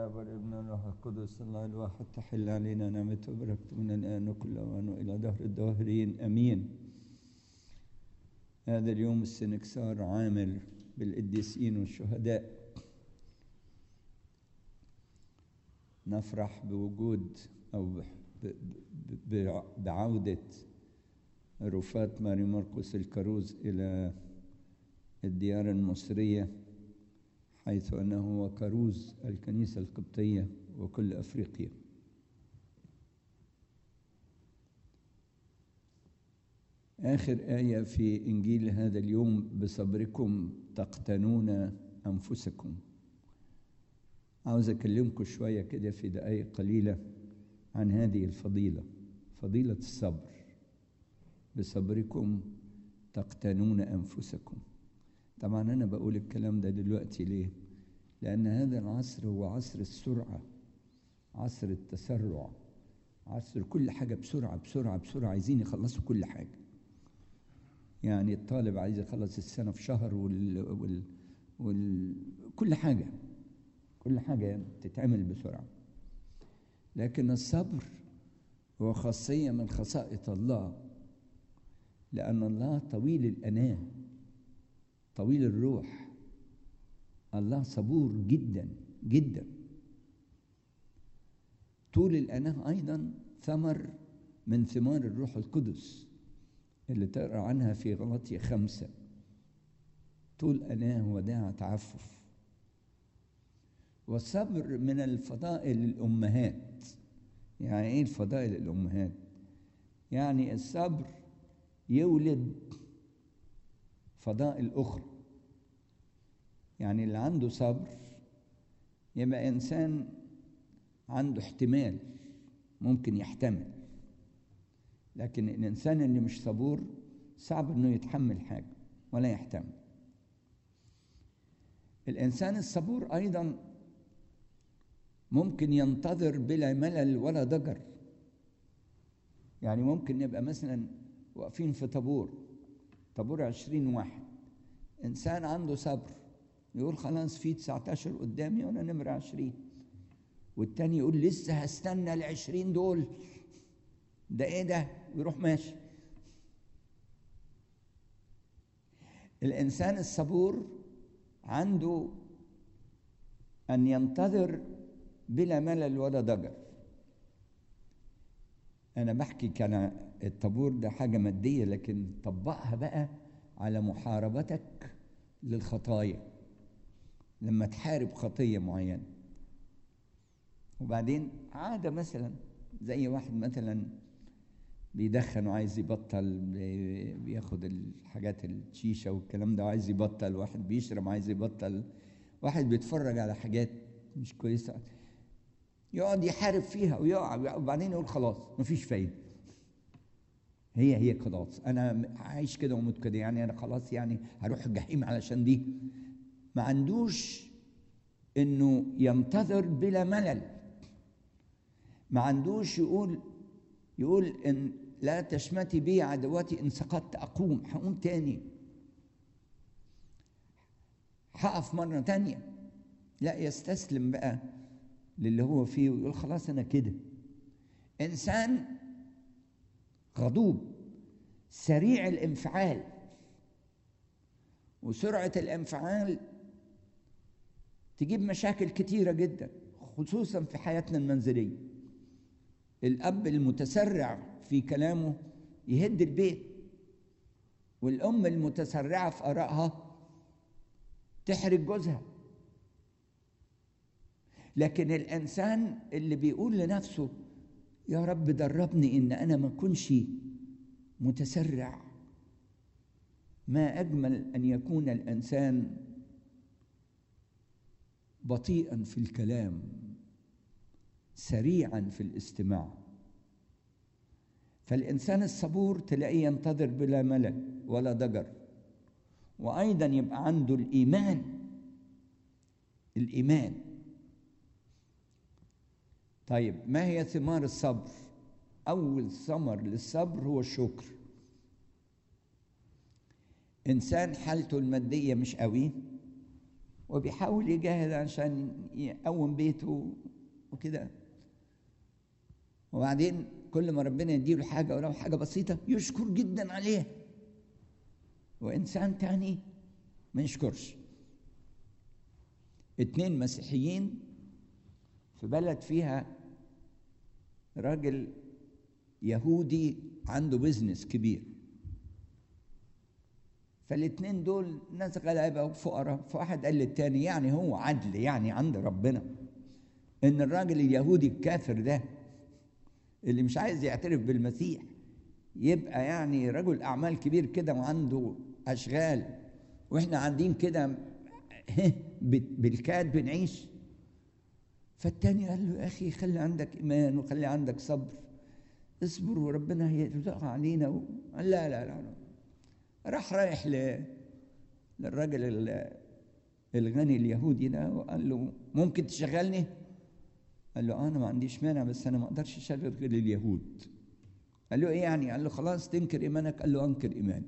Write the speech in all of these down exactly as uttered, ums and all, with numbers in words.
والآب والابن والروح القدس الله الواحد تحل علينا نعمته وبركته من الآن وكل أوان وإلى دهر الداهرين أمين. هذا اليوم السنكسار عامر بالقديسين والشهداء. نفرح بوجود أو بعودة رفاة ماري مرقس الكاروز إلى الديار المصرية، حيث أنه هو كاروز الكنيسة القبطية وكل أفريقيا. آخر آية في إنجيل هذا اليوم: بصبركم تقتنون أنفسكم. عاوز أكلمكم شوية كده في دقائق قليلة عن هذه الفضيلة، فضيلة الصبر. بصبركم تقتنون أنفسكم. طبعا أنا بقول الكلام ده دلوقتي ليه؟ لأن هذا العصر هو عصر السرعة، عصر التسرع، عصر كل حاجة بسرعة بسرعة بسرعة، عايزين يخلصوا كل حاجة. يعني الطالب عايز يخلص السنة في شهر وال... وال... وال... كل حاجة كل حاجة تتعمل بسرعة. لكن الصبر هو خاصية من خصائص الله، لأن الله طويل الأناة طويل الروح. الله صبور جدا جدا. طول الأناة أيضا ثمر من ثمار الروح القدس اللي تقرأ عنها في غلاطية خمسة. طول أناة وداع تعفف. والصبر من الفضائل الأمهات. يعني إيه الفضائل الأمهات؟ يعني الصبر يولد فضائل أخرى. يعني اللي عنده صبر يبقى إنسان عنده احتمال، ممكن يحتمل. لكن الإنسان اللي مش صبور صعب إنه يتحمل حاجة ولا يحتمل. الإنسان الصبور أيضا ممكن ينتظر بلا ملل ولا ضجر. يعني ممكن نبقى مثلا واقفين في طابور طابور عشرين واحد، إنسان عنده صبر يقول خلاص في تسعتاشر قدامي وأنا نمرة عشرين، والتاني يقول لسه هستنى العشرين دول، ده إيه ده؟ ويروح ماشي. الإنسان الصبور عنده أن ينتظر بلا ملل ولا ضجر. أنا بحكي كان الطابور ده حاجة مادية، لكن طبقها بقى على محاربتك للخطايا. لما تحارب خطية معينة وبعدين عادة، مثلا زي واحد مثلا بيدخن وعايز يبطل، بياخد الحاجات الشيشة والكلام ده وعايز يبطل، واحد بيشرب عايز يبطل، واحد بيتفرج على حاجات مش كويسة يقعد يحارب فيها ويقع، وبعدين يقول خلاص مفيش فايدة، هي هي خلاص أنا عايش كده وموت كده، يعني أنا خلاص يعني هروح الجحيم علشان دي. ما عندوش إنه ينتظر بلا ملل. ما عندوش يقول يقول إن لا تشمتي بي عدواتي، إن سقطت أقوم، هقوم تاني، هقف مرة تانية. لا، يستسلم بقى للي هو فيه ويقول خلاص أنا كده. إنسان غضوب سريع الانفعال، وسرعة الانفعال تجيب مشاكل كتيرة جدا، خصوصا في حياتنا المنزلية. الأب المتسرع في كلامه يهد البيت، والأم المتسرعة في آرائها تحرج جوزها. لكن الإنسان اللي بيقول لنفسه يا رب دربني إن أنا ما أكونش متسرع، ما أجمل أن يكون الإنسان بطيئا في الكلام، سريعا في الاستماع. فالإنسان الصبور تلاقيه ينتظر بلا ملل ولا ضجر، وأيضا يبقى عنده الإيمان. الإيمان. طيب، ما هي ثمار الصبر؟ أول ثمر للصبر هو الشكر. إنسان حالته المادية مش قوي وبيحاول يجاهد عشان يقوم بيته وكده، وبعدين كل ما ربنا يديله حاجة ولو حاجة بسيطة يشكر جدا عليها، وإنسان تاني ما يشكرش. اتنين مسيحيين في بلد فيها راجل يهودي عنده بيزنس كبير، فالاتنين دول ناس غلابة وفقراء، فواحد قال للتاني يعني هو عدل يعني عند ربنا إن الراجل اليهودي الكافر ده اللي مش عايز يعترف بالمسيح يبقى يعني رجل أعمال كبير كده وعنده أشغال، وإحنا قاعدين كده بالكاد بنعيش؟ فالتاني قال له يا أخي خلي عندك إيمان وخلي عندك صبر، اصبر وربنا هيرزقها علينا. قال لا لا لا, لا. راح رايح ل... للراجل الغني اليهودي ده وقال له ممكن تشغلني؟ قال له أنا ما عنديش مانع، بس أنا ما أقدرش أشغل غير اليهود. قال له إيه يعني؟ قال له خلاص تنكر إيمانك؟ قال له أنكر إيماني.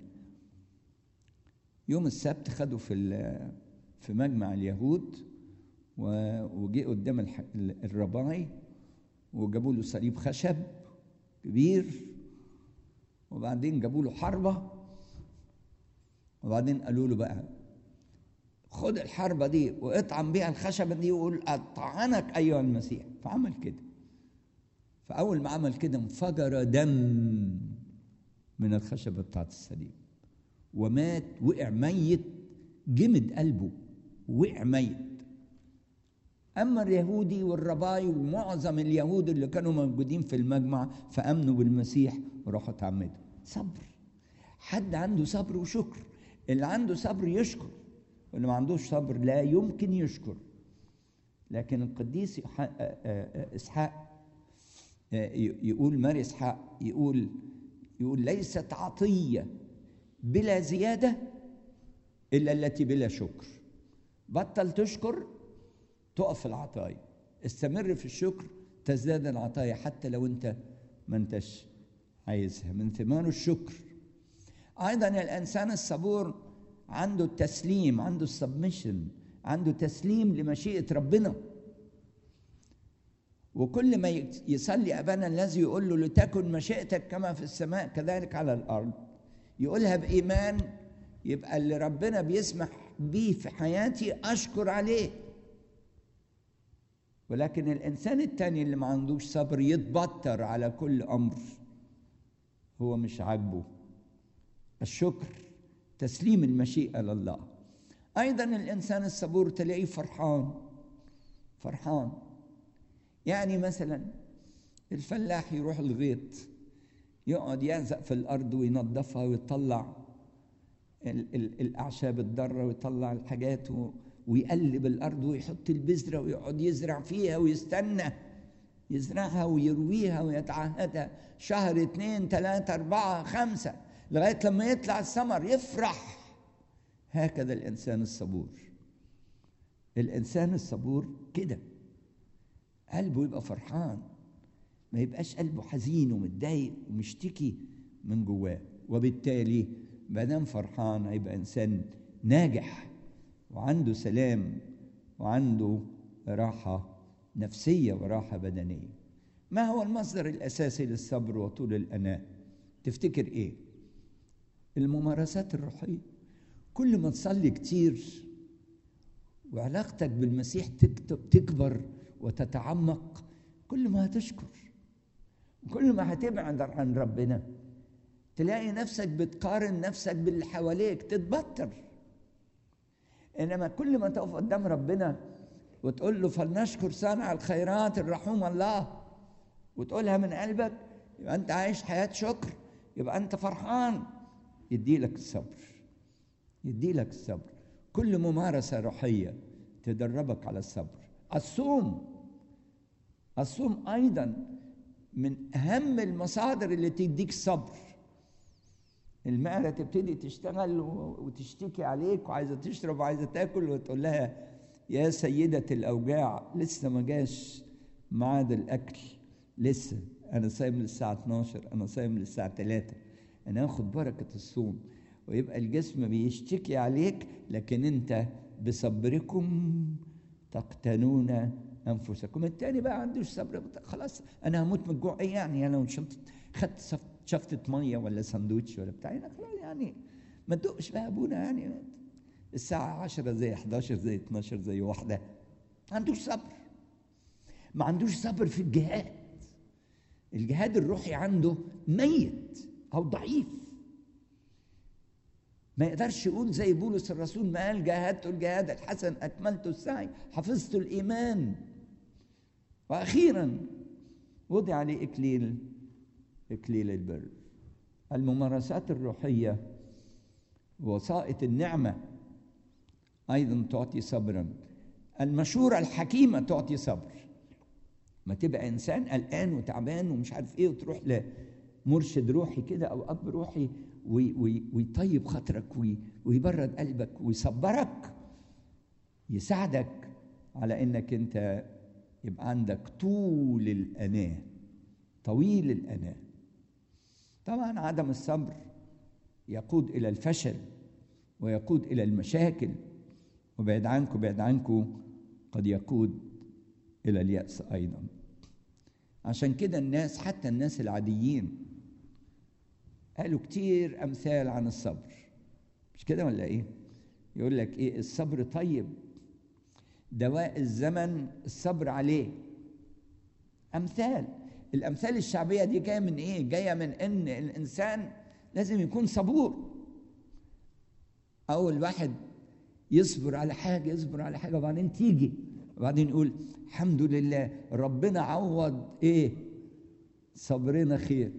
يوم السبت خدوا في في مجمع اليهود وجي قدام الرباعي وجابوا له صليب خشب كبير، وبعدين جابوا له حربة، وبعدين قالوا له بقى خد الحربة دي واطعن بيها الخشبة دي وقول أطعنك أيها المسيح. فعمل كده، فأول ما عمل كده انفجر دم من الخشبة بتاعت الصليب ومات، وقع ميت، جمد قلبه وقع ميت. أما اليهودي والرباي ومعظم اليهود اللي كانوا موجودين في المجمع فأمنوا بالمسيح وراحوا اتعمدوا. صبر، حد عنده صبر وشكر. اللي عنده صبر يشكر، واللي ما عندوش صبر لا يمكن يشكر. لكن القديس إسحاق يقول، ماري إسحاق يقول يقول ليست عطية بلا زيادة إلا التي بلا شكر. بطل تشكر تقف العطايا، استمر في الشكر تزداد العطايا حتى لو انت ما انتش عايزها. من ثمار الشكر ايضا الانسان الصبور عنده التسليم، عنده السبمشن، عنده تسليم لمشيئة ربنا. وكل ما يصلي أبانا الذي يقول له لتكن مشيئتك كما في السماء كذلك على الأرض، يقولها بإيمان، يبقى اللي ربنا بيسمح بيه في حياتي أشكر عليه. ولكن الإنسان التاني اللي ما عندوش صبر يتبطر على كل أمر هو مش عاجبه. الشكر تسليم المشيئة لله. أيضا الإنسان الصبور تلاقيه فرحان فرحان. يعني مثلا الفلاح يروح الغيط يقعد يعزق في الأرض وينظفها ويطلع ال- ال- الأعشاب الضارة ويطلع الحاجات ويقلب الأرض ويحط البذرة ويقعد يزرع فيها ويستنى يزرعها ويرويها ويتعهدها شهر اتنين تلاتة أربعة خمسة لغاية لما يطلع الثمر يفرح. هكذا الإنسان الصبور. الإنسان الصبور كده قلبه يبقى فرحان، ما يبقاش قلبه حزين ومتضايق ومشتكي من جواه. وبالتالي مادام فرحان هيبقى إنسان ناجح وعنده سلام وعنده راحة نفسية وراحة بدنية. ما هو المصدر الأساسي للصبر وطول الأناة؟ تفتكر إيه؟ الممارسات الروحية. كل ما تصلي كتير وعلاقتك بالمسيح تكبر وتتعمق، كل ما هتشكر، كل ما هتبعد عن ربنا تلاقي نفسك بتقارن نفسك باللي حواليك تتبطر. إنما كل ما تقف قدام ربنا وتقول له فلنشكر صانع الخيرات الرحوم الله وتقولها من قلبك، يبقى أنت عايش حياة شكر، يبقى أنت فرحان. يدي لك الصبر، يدي لك الصبر. كل ممارسة روحية تدربك على الصبر. الصوم، الصوم أيضا من أهم المصادر اللي تديك الصبر. المعدة تبتدي تشتغل وتشتكي عليك وعايزة تشرب وعايزة تاكل وتقول لها يا سيدة الأوجاع لسه ما جاش ميعاد الأكل، لسه أنا صايم للساعة اتناشر، أنا صايم للساعة تلاتة. أنا أخد بركة الصوم. ويبقى الجسم بيشتكي عليك لكن أنت بصبركم تقتنون انفسكم. التاني بقى عندوش صبر، خلاص انا هموت من الجوع، ايه يعني انا لو خدت شفطه ميه ولا ساندوتش ولا بتاع يعني ما تدقش بقى ابونا، يعني الساعه عشرة زي احداشر زي اتناشر زي واحده. ما عندوش صبر، ما عندوش صبر في الجهاد. الجهاد الروحي عنده ميت او ضعيف، ما يقدرش يقول زي بولس الرسول ما قال جاهدت الجهاد الحسن اكملت السعي حفظت الايمان واخيرا وضع لي اكليل اكليل البر. الممارسات الروحيه وسائط النعمه ايضا تعطي صبرا. المشوره الحكيمه تعطي صبر. ما تبقى انسان قلقان وتعبان ومش عارف ايه وتروح لمرشد روحي كده او اب روحي ويطيب خاطرك ويبرد قلبك ويصبرك، يساعدك على انك انت يبقى عندك طول الاناه، طويل الاناه. طبعا عدم الصبر يقود الى الفشل ويقود الى المشاكل، وبعد عنكم بعد عنكم قد يقود الى اليأس ايضا. عشان كده الناس حتى الناس العاديين قالوا كتير امثال عن الصبر، مش كده ولا ايه؟ يقول لك ايه؟ الصبر طيب، دواء الزمن الصبر عليه. امثال. الامثال الشعبيه دي جايه من ايه؟ جايه من ان الانسان لازم يكون صبور. اول واحد يصبر على حاجه يصبر على حاجه وبعدين تيجي وبعدين يقول الحمد لله ربنا عوض ايه؟ صبرنا خير.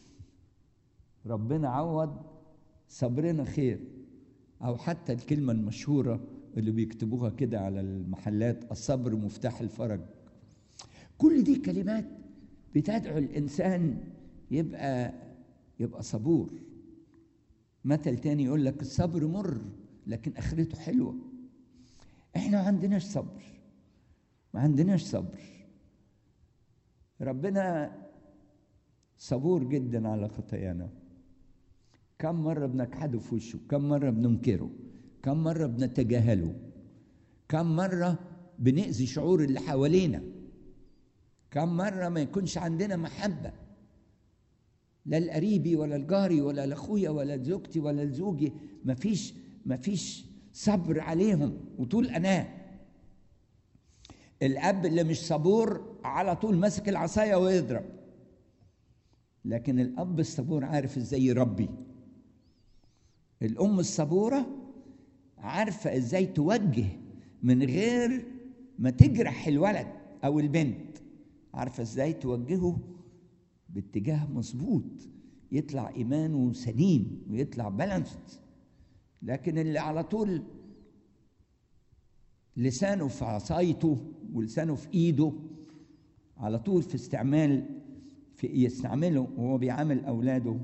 ربنا عوض صبرنا خير. او حتى الكلمه المشهوره اللي بيكتبوها كده على المحلات، الصبر مفتاح الفرج. كل دي كلمات بتدعو الانسان يبقى يبقى صبور. مثل تاني يقول لك الصبر مر لكن اخرته حلوه. احنا ما عندناش صبر، ما عندناش صبر. ربنا صبور جدا على خطايانا. كم مرة بنجحده في وشه، كم مرة بننكره، كم مرة بنتجاهله، كم مرة بنأذي شعور اللي حوالينا، كم مرة ما يكونش عندنا محبة لا لقريبي ولا لجاري ولا لاخويا ولا لزوجتي ولا لزوجي، مفيش مفيش صبر عليهم وطول أناه. الأب اللي مش صبور على طول ماسك العصاية ويضرب، لكن الأب الصبور عارف ازاي يربي. الأم الصبورة عارفة ازاي توجه من غير ما تجرح الولد أو البنت، عارفة ازاي توجهه باتجاه مظبوط يطلع إيمانه سليم ويطلع بالانسد. لكن اللي على طول لسانه في عصايته ولسانه في إيده على طول في استعمال في يستعمله وهو بيعامل أولاده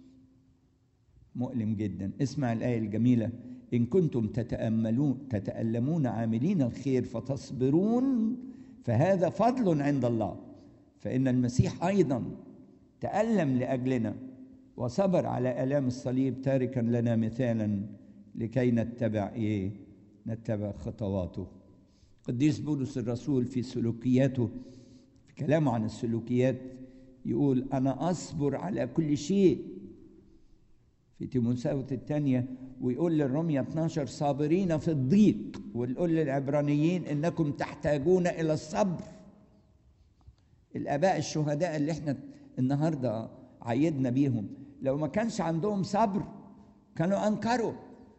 مؤلم جدا. اسمع الآية الجميلة: إن كنتم تتأملون تتألمون عاملين الخير فتصبرون فهذا فضل عند الله، فإن المسيح أيضا تألم لأجلنا وصبر على آلام الصليب تاركا لنا مثالا لكي نتبع إيه؟ نتبع خطواته. قديس بولس الرسول في سلوكياته في كلامه عن السلوكيات يقول أنا أصبر على كل شيء في تيموثاوس الثانية، ويقول للرمية اثناشر صابرين في الضيق، ويقول للعبرانيين إنكم تحتاجون إلى الصبر. الآباء الشهداء اللي احنا النهاردة عيدنا بيهم لو ما كانش عندهم صبر كانوا أنكروا.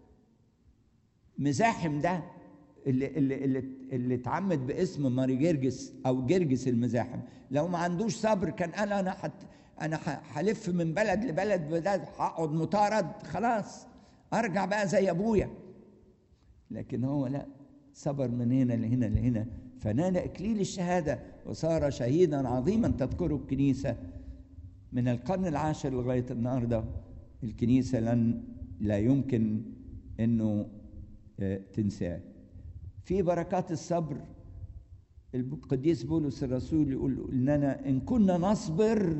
مزاحم ده اللي اللي اللي اللي اتعمد باسم ماري جرجس او جرجس المزاحم، لو ما عندوش صبر كان قال انا حت انا هلف من بلد لبلد بدل هقعد مطارد، خلاص ارجع بقى زي ابويا. لكن هو لا، صبر من هنا لهنا لهنا فنال اكليل الشهاده وصار شهيدا عظيما تذكره الكنيسه من القرن العاشر لغايه النهارده. الكنيسه لن لا يمكن انه تنساه. في بركات الصبر القديس بولس الرسول يقول لنا إن كنا نصبر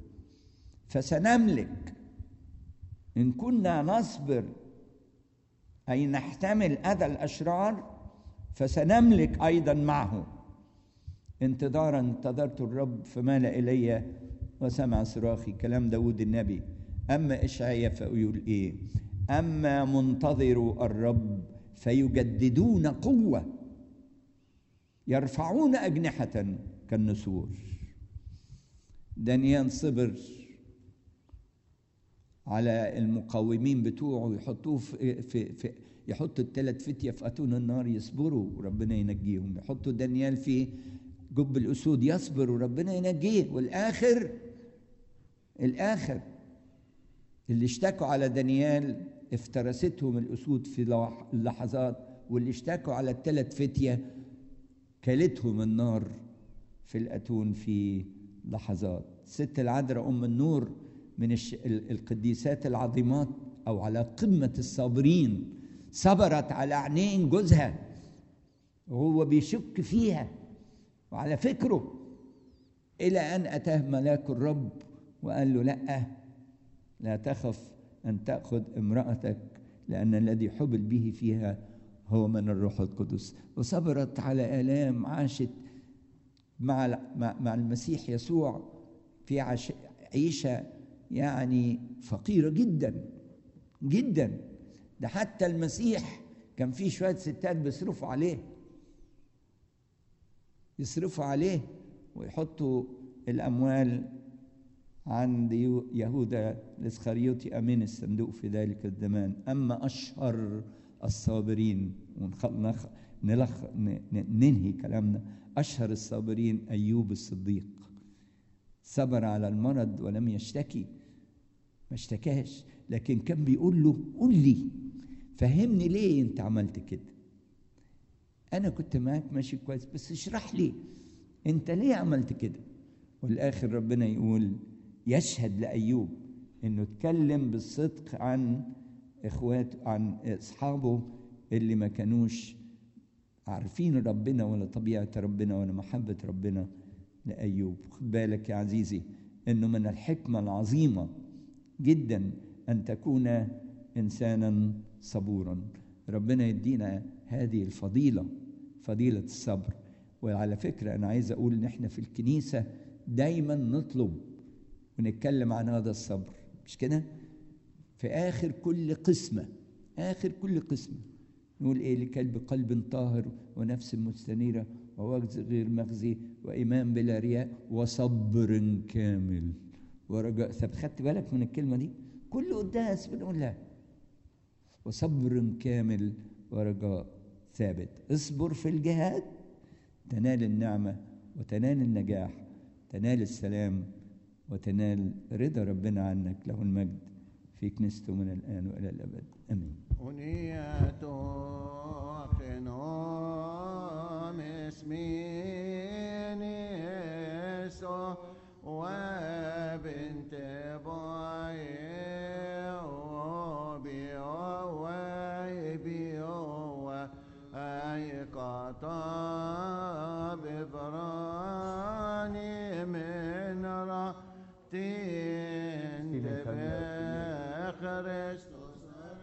فسنملك. إن كنا نصبر أي نحتمل أذى الأشرار فسنملك أيضا معه. انتظارا انتظرت الرب فمال إلي وسمع صراخي. كلام داود النبي. أما إشعياء فيقول إيه؟ أما منتظروا الرب فيجددون قوة، يرفعون أجنحة كالنسور. دانيال صبر على المقاومين بتوعه، يحطوه في, في, في يحطوا الثلاث فتية في أتون النار يصبروا وربنا ينجيهم، يحطوا دانيال في جب الأسود يصبر وربنا ينجيه. والآخر الآخر اللي اشتكوا على دانيال افترستهم الأسود في اللحظات، واللي اشتكوا على الثلاث فتية كلتهم النار في الأتون في لحظات. ست العذراء أم النور من القديسات العظيمات، أو على قمة الصابرين، صبرت على عينين جوزها وهو بيشك فيها وعلى فكره، إلى أن أتاه ملاك الرب وقال له لا لا تخف أن تأخذ امرأتك، لأن الذي حبل به فيها هو من الروح القدس. وصبرت على آلام، عاشت مع مع المسيح يسوع في عيشة يعني فقيرة جدا جدا. ده حتى المسيح كان فيه شوية ستات بيصرفوا عليه يصرفوا عليه ويحطوا الأموال عند يهوذا الإسخريوطي أمين الصندوق في ذلك الزمان. أما أشهر الصابرين، ونخ... نلخ... ننهي كلامنا، أشهر الصابرين أيوب الصديق. صبر على المرض ولم يشتكي، ما اشتكاش، لكن كان بيقول له قول لي، فهمني ليه انت عملت كده؟ أنا كنت معاك ماشي كويس، بس اشرح لي انت ليه عملت كده؟ والآخر ربنا يقول يشهد لأيوب انه اتكلم بالصدق عن اخواته، عن اصحابه اللي ما كانوش عارفين ربنا ولا طبيعة ربنا ولا محبة ربنا لأيوب. خد بالك يا عزيزي انه من الحكمة العظيمة جدا ان تكون انسانا صبورا. ربنا يدينا هذه الفضيلة، فضيلة الصبر. وعلى فكرة انا عايز اقول ان احنا في الكنيسة دايما نطلب ونتكلم عن هذا الصبر، مش كده؟ في آخر كل قسمة آخر كل قسمة نقول إيه؟ لكلب قلب طاهر ونفس مستنيرة ووجز غير مخزي وإيمان بلا رياء وصبر كامل ورجاء ثابت. خدت بالك من الكلمة دي؟ كل قداس بنقولها، وصبر كامل ورجاء ثابت. اصبر في الجهاد تنال النعمة وتنال النجاح، تنال السلام وتنال رضا ربنا عنك. له المجد في كنيسته من الآن وإلى الأبد، آمين. أنية خنوم اسمين يسوع وبنت باي وبيو وبيو أي قطع بفراني من راتين بخرستوس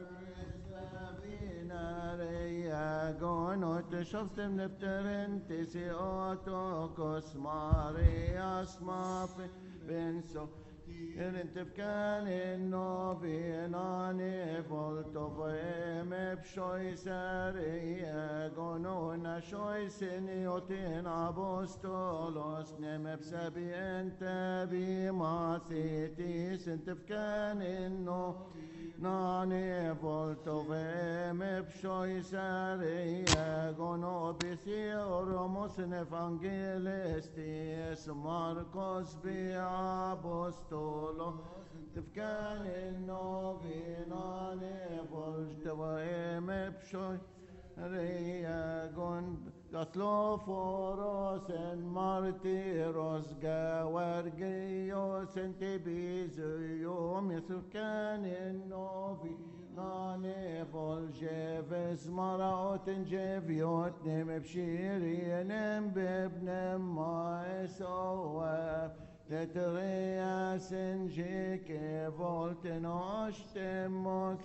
Gonot shoftem nepteren tisi otokos Marias mafe benso Irintefkan inno vienane volto voeme pshoi saria gonona shoi seniotin apostolos nemep sabiente bimacitis intefkan inno Nane volto veme pshoi saria gono bisi oromos evangelistis Marcos bi apostolo تفكان النوفينا نفلت وإم بشوي رياغون قتلو فوروس مارتيروس جاورجيوس انتبيزيوم يسفكان النوفينا نفل جيفس مراوت جيفيوت نم بشيرين بابن ما يسوى تتريا سنجيك فولتن أشتم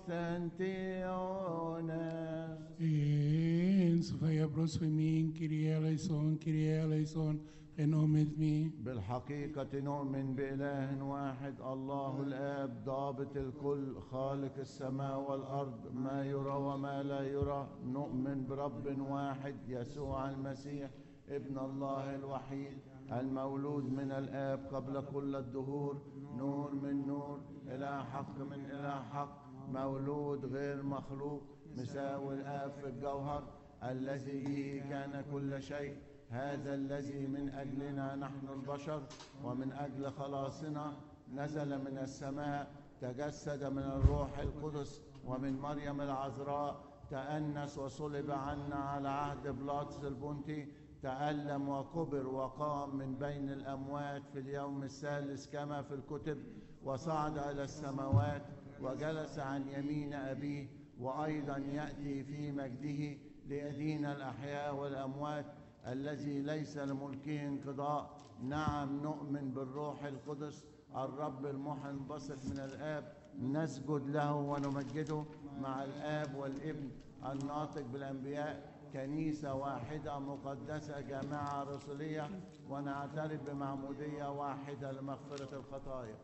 مكثنتيونس En Sofia Prospemin, Kyrie eleison, Kyrie eleison, renomet me. بالحقيقة نؤمن بإله واحد الله الآب ضابط الكل خالق السماء والأرض ما يرى وما لا يرى. نؤمن برب واحد يسوع المسيح ابن الله الوحيد المولود من الآب قبل كل الدهور نور من نور إله حق من إله حق مولود غير مخلوق مساوي الآب في الجوهر الذي به كان كل شيء. هذا الذي من أجلنا نحن البشر ومن أجل خلاصنا نزل من السماء تجسد من الروح القدس ومن مريم العذراء تأنس وصلب عنا على عهد بلاطس البنطي تألم وكبر وقام من بين الأموات في اليوم الثالث كما في الكتب وصعد إلى السماوات وجلس عن يمين أبيه وأيضا يأتي في مجده ليدين الأحياء والأموات الذي ليس لملكه انقضاء. نعم نؤمن بالروح القدس الرب المنبثق من الآب نسجد له ونمجده مع الآب والابن الناطق بالأنبياء كنيسة واحدة مقدسة جامعة رسولية ونعترف بمعمودية واحدة لمغفرة الخطايا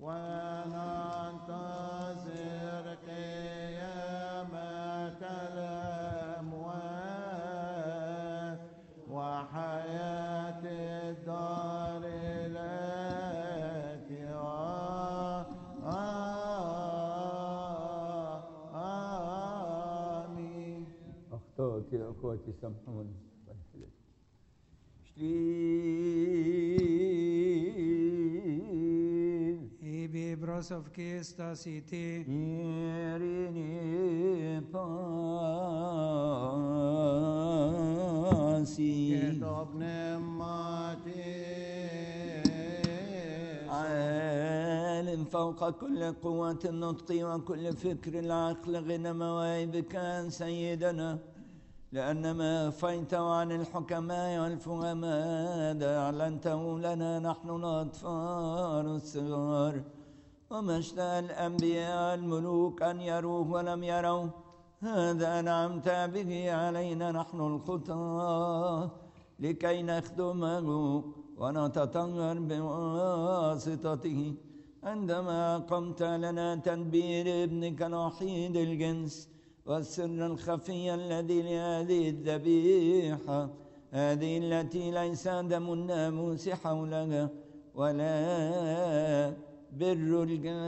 وننتظر قيامة الأموات وحياة الدار التي آمين. أخطأت يا أخواتي سامحوني. Ibi brosov kista siti. Irini pasi. كتب نماتي عالم فوق كل قوة النطق وكل فكر العقل غنى مواهبك سيدنا لأن ما أخفيت عن الحكماء والفهماء أعلنته لنا نحن الأطفال الصغار وما اشتهى الأنبياء الملوك أن يروه ولم يروا هذا أنعمت به علينا نحن الخطاة لكي نخدمه ونتطهر بواسطته عندما قمت لنا تدبير ابنك الوحيد الجنس والسر الخفي الذي لهذه الذبيحة هذه التي ليس دم الناموس حولها ولا بر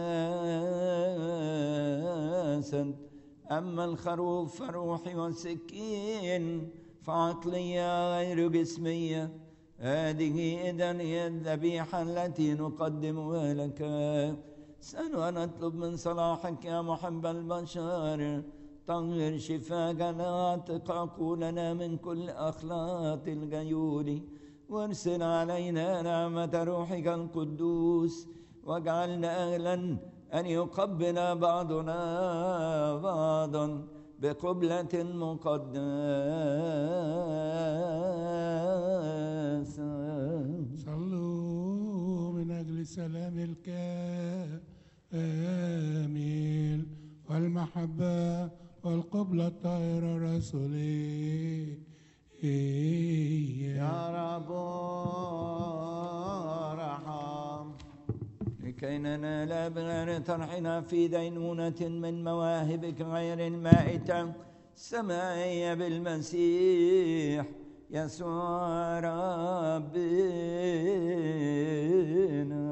الجسد أما الخروف فروحي والسكين فعقلية غير جسمية هذه إذن هي الذبيحة التي نقدمها لك. سأل ونطلب من صلاحك يا محب البشر طهر شفاءنا اعتق عقولنا من كل أخلاط الغيول وارسل علينا نعمة روحك القدوس واجعلنا أهلا أن يقبل بعضنا بعضا بقبلة مقدسة. صلوا من أجل السلام الكامل والمحبة والقبلة الطاهرة الرسولية. يا رب ارحم لكي ننال بغير طرحنا في دينونة من مواهبك غير المائتة السمائية بالمسيح يسوع ربنا.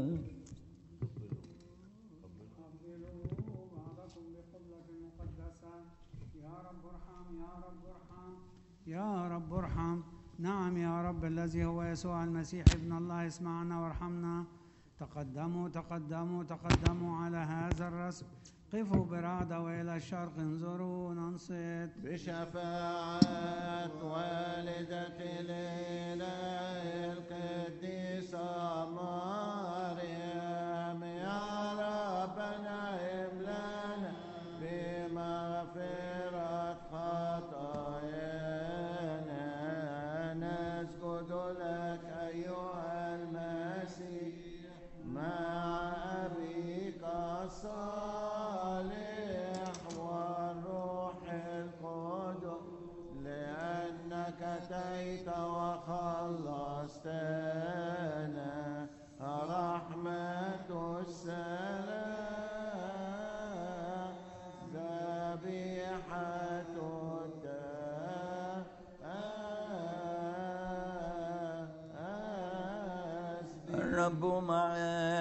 يا رب ارحم. نعم يا رب الذي هو يسوع المسيح ابن الله اسمعنا وارحمنا. تقدموا تقدموا تقدموا على هذا الرسم قفوا برعدة وإلى الشرق انظروا ننصت بشفاعة والدة الإله القديسة مريم يا ربنا املأنا بمغفرة خطايانا نسجد لك أيها المسيح الرب مع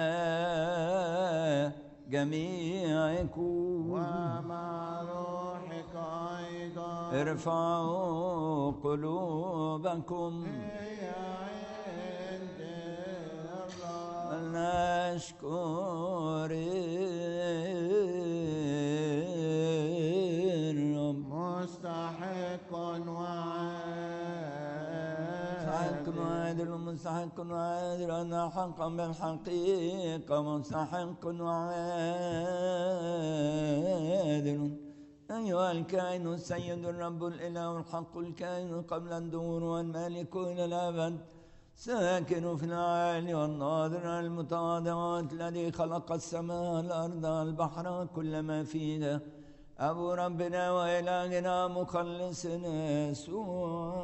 جميعكم ومع روحك أيضا. ارفعوا قلوبكم هي عند الرب. نشكر الرب. مستحق مستحق وعادل. وعادل مستحق وعادل أنا حقا بالحقيقة مستحق وعادل. أيها الكائن السيد الرب الإله الحق الكائن قبل الدهور والمالك إلى الأبد ساكن في العالي والناظر المتواضعات الذي خلق السماء والأرض والبحر كل ما فيها أبو ربنا وإلهنا مخلصنا يسوع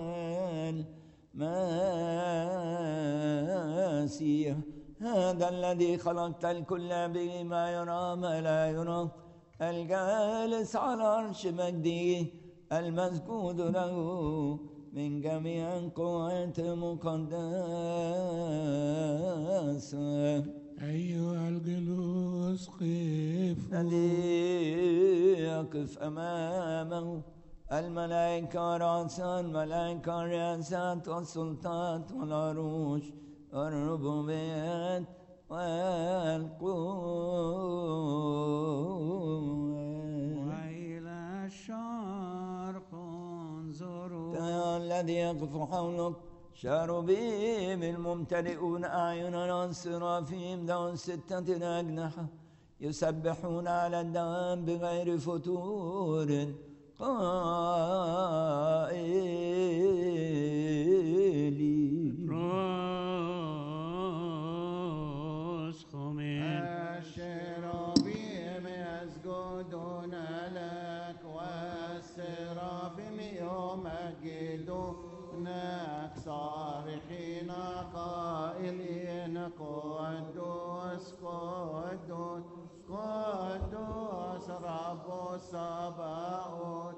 المسيح هذا الذي خلقت الكل به ما يرى ما لا يرى الجالس على عرش مجده المسجود له من جميع القوات مقدسة. أيها الجلوس قفوا الذي يقف أمامه الملائكة رأسا الملائكة رياسات والسلطات والعروش والربوبيات والقوة. وإلى الشرق انظروا الذي يقف حولك شاروبيم الممتلئون أعيننا السرافيم ذو ستة أجنحة يسبحون على الدوام بغير فتور قائلين الشرابيم يسجدون لك والسرافيم يمجدونك صارخين قائلين قدوس قدوس قدوس رب الصباؤوت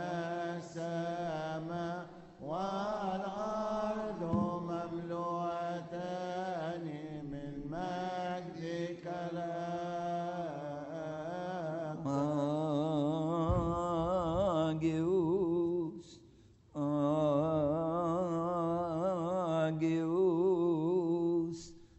السماء والأرض مملوءتان من مجدك لك. آجيوس آجيوس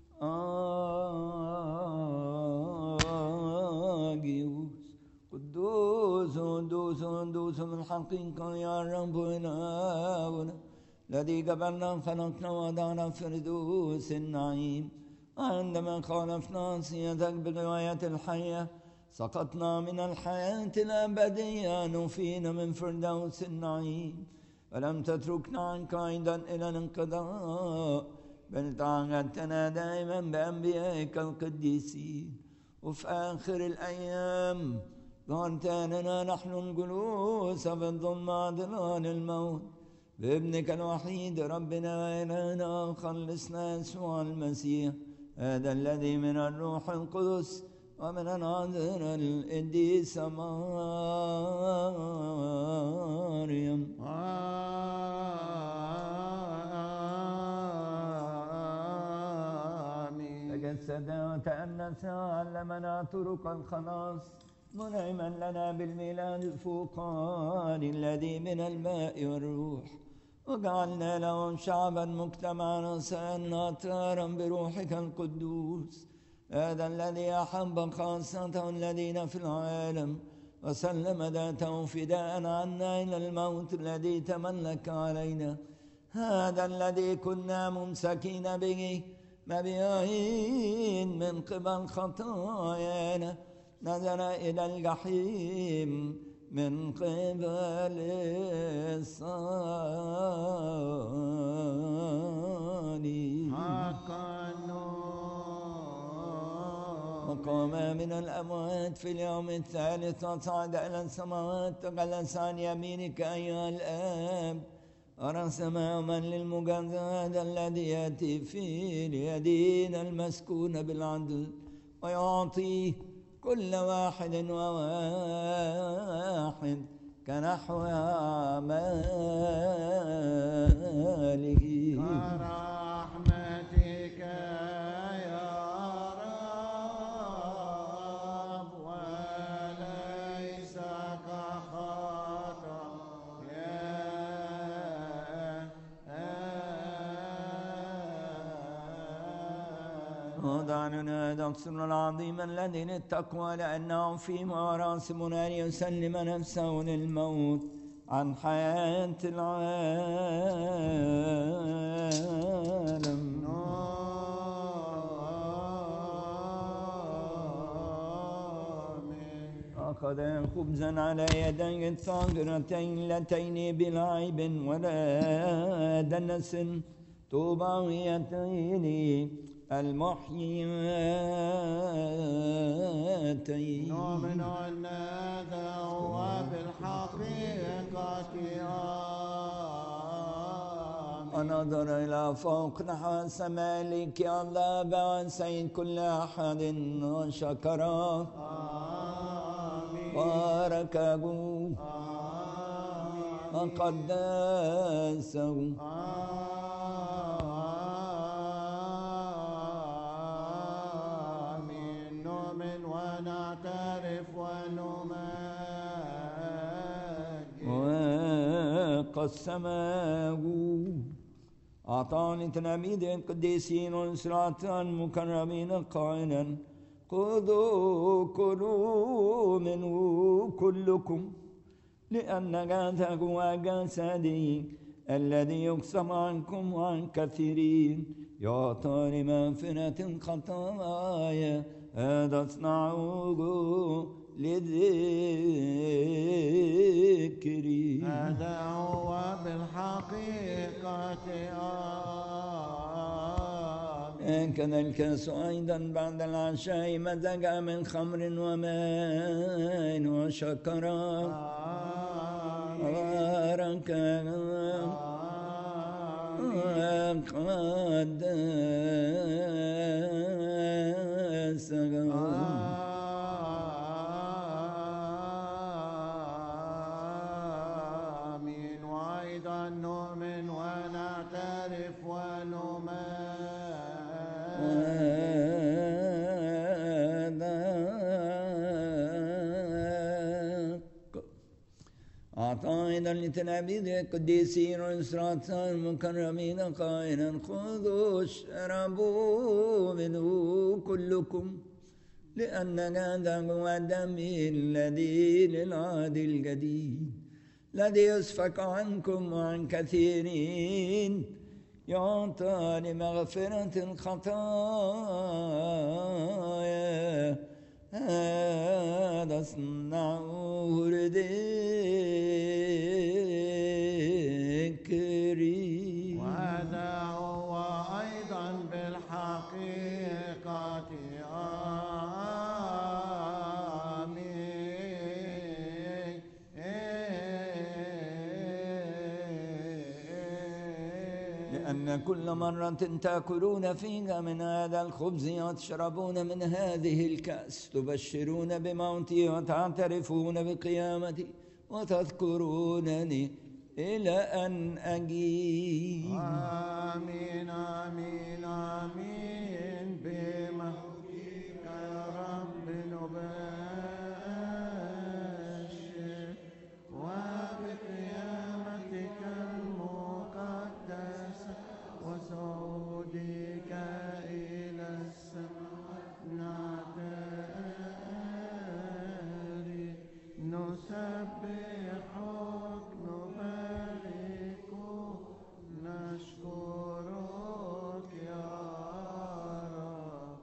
آجيوس قدوس قدوس قدوس من حقك يا رب إلهنا الذي قبلنا خلقنا وضعنا في فردوس النعيم عندما خالفنا نصيتك بالغاية الحية سقطنا من الحياة الأبدية نفينا من فردوس النعيم ولم تتركنا عنك أيضا إلى الانقضاء بل تعهدتنا دائما بأنبيائك القديسين وفي آخر الأيام ظهرت لنا نحن الجلوس في الظلمة ظلال الموت بابنك الوحيد ربنا وإلهنا خلصنا يسوع المسيح هذا الذي من الروح القدس ومن العذراء القديسة مريم آمين. تجسد وتأنس علمنا طرق الخلاص منعما لنا بالميلاد الفوقاني الذي من الماء والروح وجعلنا لهم شعبا مجتمعا وسألنا أطهارا بروحك القدوس هذا الذي أحب خاصته الذين في العالم وسلم ذاته فداء عنا إلى الموت الذي تملك علينا هذا الذي كنا ممسكين به مبيعين من قبل خطايانا نزل إلى الجحيم من قبل الصليب وقام من الأموات في اليوم الثالث وصعد إلى السماوات وجلس عن يمينك أيها الآب ورسم يوما للمجازاة الذي يأتي فيه ليدين المسكون بالعدل ويعطيه كل واحد وواحد كنحو أعماله كرحمتك وضعنا دكتور العظيم الذي للتقوى لأنه في مراسمنا ليسلم نفسه للموت عن حياة العالم. أخذ خبزا على يدي الطاهرتين اللتين بلا عيب ولا دنس طوباويتين المحييتين. نؤمن أن هذا هو بالحقيقة آمين. ونظر إلى فوق نحو السماء لكي الله بأن سيد كل أحد وشكره باركه وقدسه آمين. نؤمن ونعترف ونمجد وقسمه أعطاني تلاميذ القديسين والإسراة المكرمين قائلا خذوا كلوا منه كلكم لأن هذا هو جسدي الذي يقسم عنكم وعن كثيرين يعطى لمغفرة الخطايا هذا اصنعوه لذكري. هذا هو بالحقيقة آمين. كذا الكاس أيضا بعد العشاء مزج من خمر وماء وشكرا باركا وقدسا آمين. وأيضا نؤمن ونعترف ونمجد أعطى أيضا لتلاميذ القديسين والإسراة المكرمين قائلا خذوا اشربوا منه كلكم لأن هذا هو دمي الذي للعهد الجديد الذي يسفك عنكم وعن كثيرين يعطى لمغفرة الخطايا هذا اصنعوه لذكري. وهذا هو أيضا بالحقيقة آمين. لأن كل مرة تأكلون فيها من هذا الخبز وتشربون من هذه الكأس تبشرون بموتي وتعترفون بقيامتي وتذكرونني إلى أن أجيء. آمين آمين آمين. بموتك يا رب نبشر وبقيامتك المقدسة وصعودك إلى السماء نعترف نسبحك نباركك نشكرك يا رب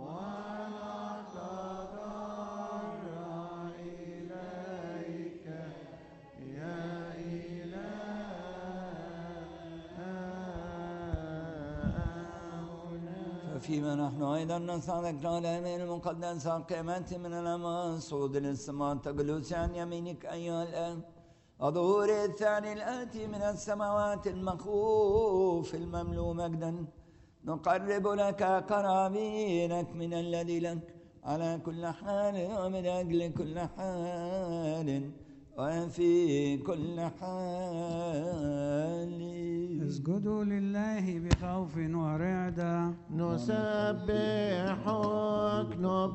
ونتضرع إليك يا إلهنا. ففيما نحن أيضا نصعدك على اليمين المقدسة قيمتي من الأمام صعود للسماء تجلس عن يمينك أيها الآن الظهور الثاني الآتي من السماوات المخوف المملوء مجدا نقرب لك قرابينك من الذي لك على كل حال ومن أجل كل حال وفي كل حال. اسجدوا لله بخوف ورعدة نسبحك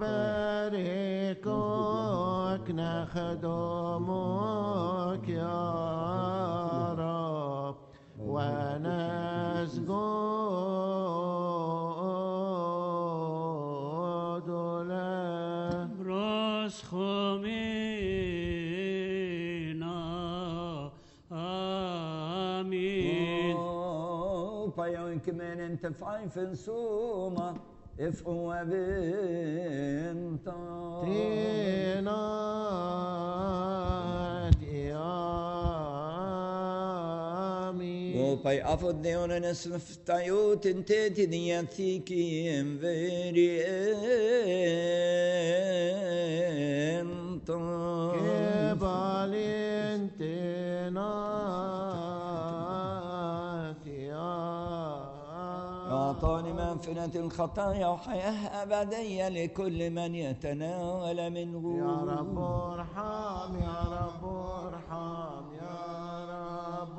نباركك نخدمك يا رب ونسجد كمان انت فايفن سوما افقوا بنتا تينات إيامي وباي أفض ديونا نسلف تايوت انتيتي ديانتيكي انفيري انتا كبالين تينات إيامي أعطاني منفنة الخطايا وحياة أبدية لكل من يتناول منه يا رب ارحم يا رب ارحم يا رب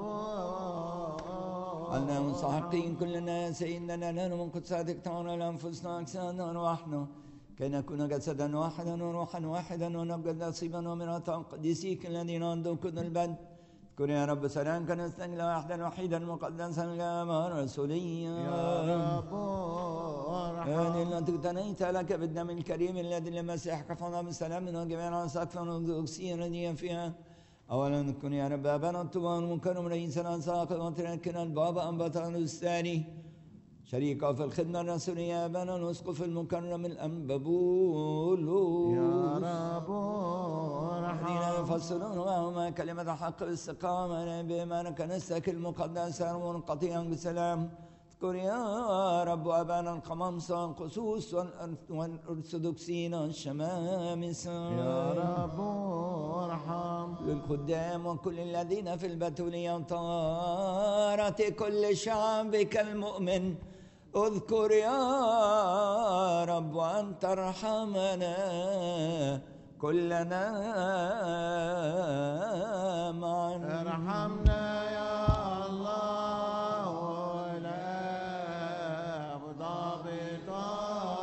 عنا مستحقين كلنا سيدنا لنا من قدساتك تعالى لأنفسنا أجسادنا أرواحنا كي نكون جسدا واحدا وروحا واحدا ونبقى نصيبا ومرات قديسيك الذين عندهم كل البد اذكر يا رب سلام كان نستجل واحدا وحيدا مقدسا لما رسوليا يا رب ارحم أن التي اقتنيت لك بالدم الكريم الذي لمسيحك فضى بالسلام من جميع سقفا وأكسيا رديا فيها أولا نكون يا رب أبانا الطوال المكرم رئيسنا ساقط وتركنا البابا أنبطان الثاني شريكا في الخدمة الرسولية أبانا الأسقف المكرم الأنبابول يا رب الذين ارحم يفسرون معهما كلمة الحق باستقامة بما كنيستك المقدسة منقطعا بسلام اذكر يا رب أبانا القمامسة القصوص والأرثوذكسين الشمامسة يا رب ارحم للخدام وكل الذين في البتولية طارت كل شعبك المؤمن اذكر يا رب أن ترحمنا كلنا معا ارحمنا يا الله ولا ضابطا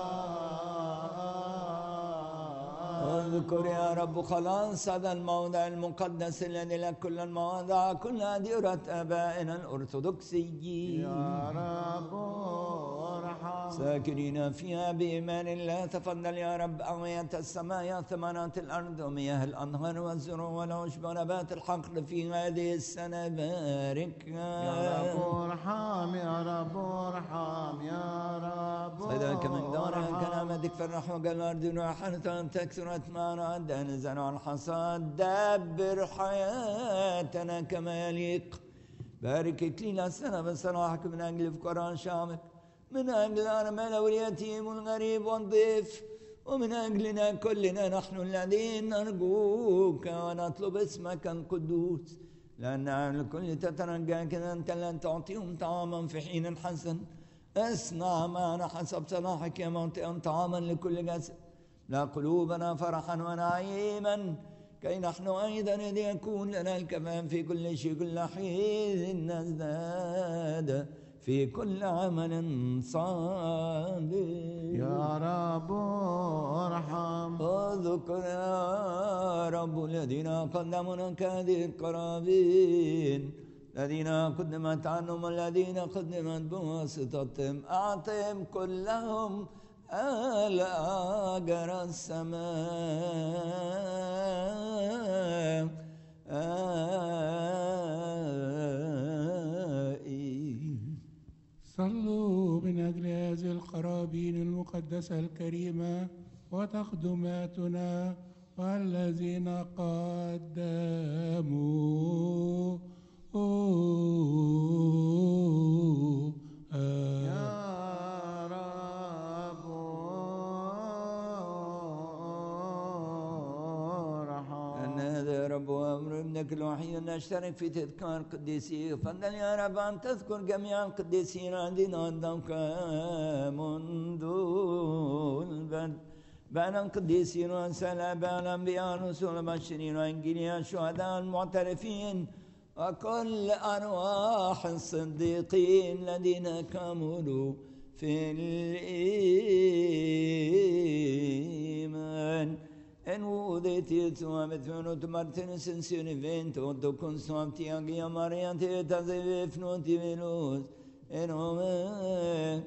اذكر يا رب خلاص هذا الموضع المقدس الذي لك كل المواضع كلها ديرة آبائنا الأرثوذكسيين يا رب ارحم ساكنين فيها بإيمان الله تفضل يا رب أوعية السماء يا ثمرات الأرض ومياه الأنهار والزروع والعشب ونبات الحقل في هذه السنة باركها يا رب ارحم يا رب ارحم يا رب صداك من دارك ارحم. كلامتك فرح وقلب روحا تكثرت معنا عدنا زرع الحصاد دبر حياتنا كما يليق بارك إكليل السنة بصلاحك من أجل فقراء شعبك من أجل الأرملة واليتيم والغريب والضيف ومن أجلنا كلنا نحن الذين نرجوك ونطلب اسمك القدوس لأن على الكل تترجاك أنت لن تعطيهم طعاما في حين حسن اصنع معنا حسب صلاحك يا موطئا طعاما لكل جسد لا قلوبنا فرحا ونعيما كي نحن أيضا إذ يكون لنا الكمال في كل شيء كل حين نزداد في كل عمل صالح يا رب ارحم اذكر يا رب الذين قدموا لك هذه القرابين الذين قدمت عنهم الذين قدمت بواسطتهم أعطهم كلهم الأجر السماء صلوا من أجل هذه القرابين المقدسة الكريمة وتقدماتنا والذين قدموا يا رب ارحم أن هذا يا رب أمر ابنك الوحيد أن نشترك في تذكار قديسيه فضل يا رب أن تذكر جميع القديسين الذين عندك منذ البدء بين القديسين والسلام بين الأنبياء والرسل والمبشرين والإنجيليين والشهداء المعترفين وكل أرواح الصديقين الذين كملوا في الإيمان En udet Jesu betfönot Martinus synevento do consumti agia Mariante tazevefnot velos en ome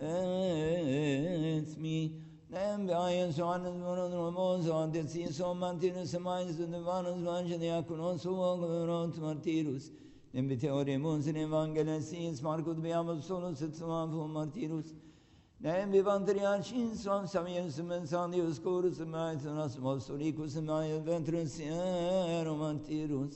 esmi nem bayen soanes monon romos ante si so Martinus mais de vanos vanje diaconos o gront martirus nem beteoremus in evangelistis Marcus beamus solus et suam martirus, nem bevantriarchins suam savius mensandius corus maetanas mosuricus maius ventrus erum martirus,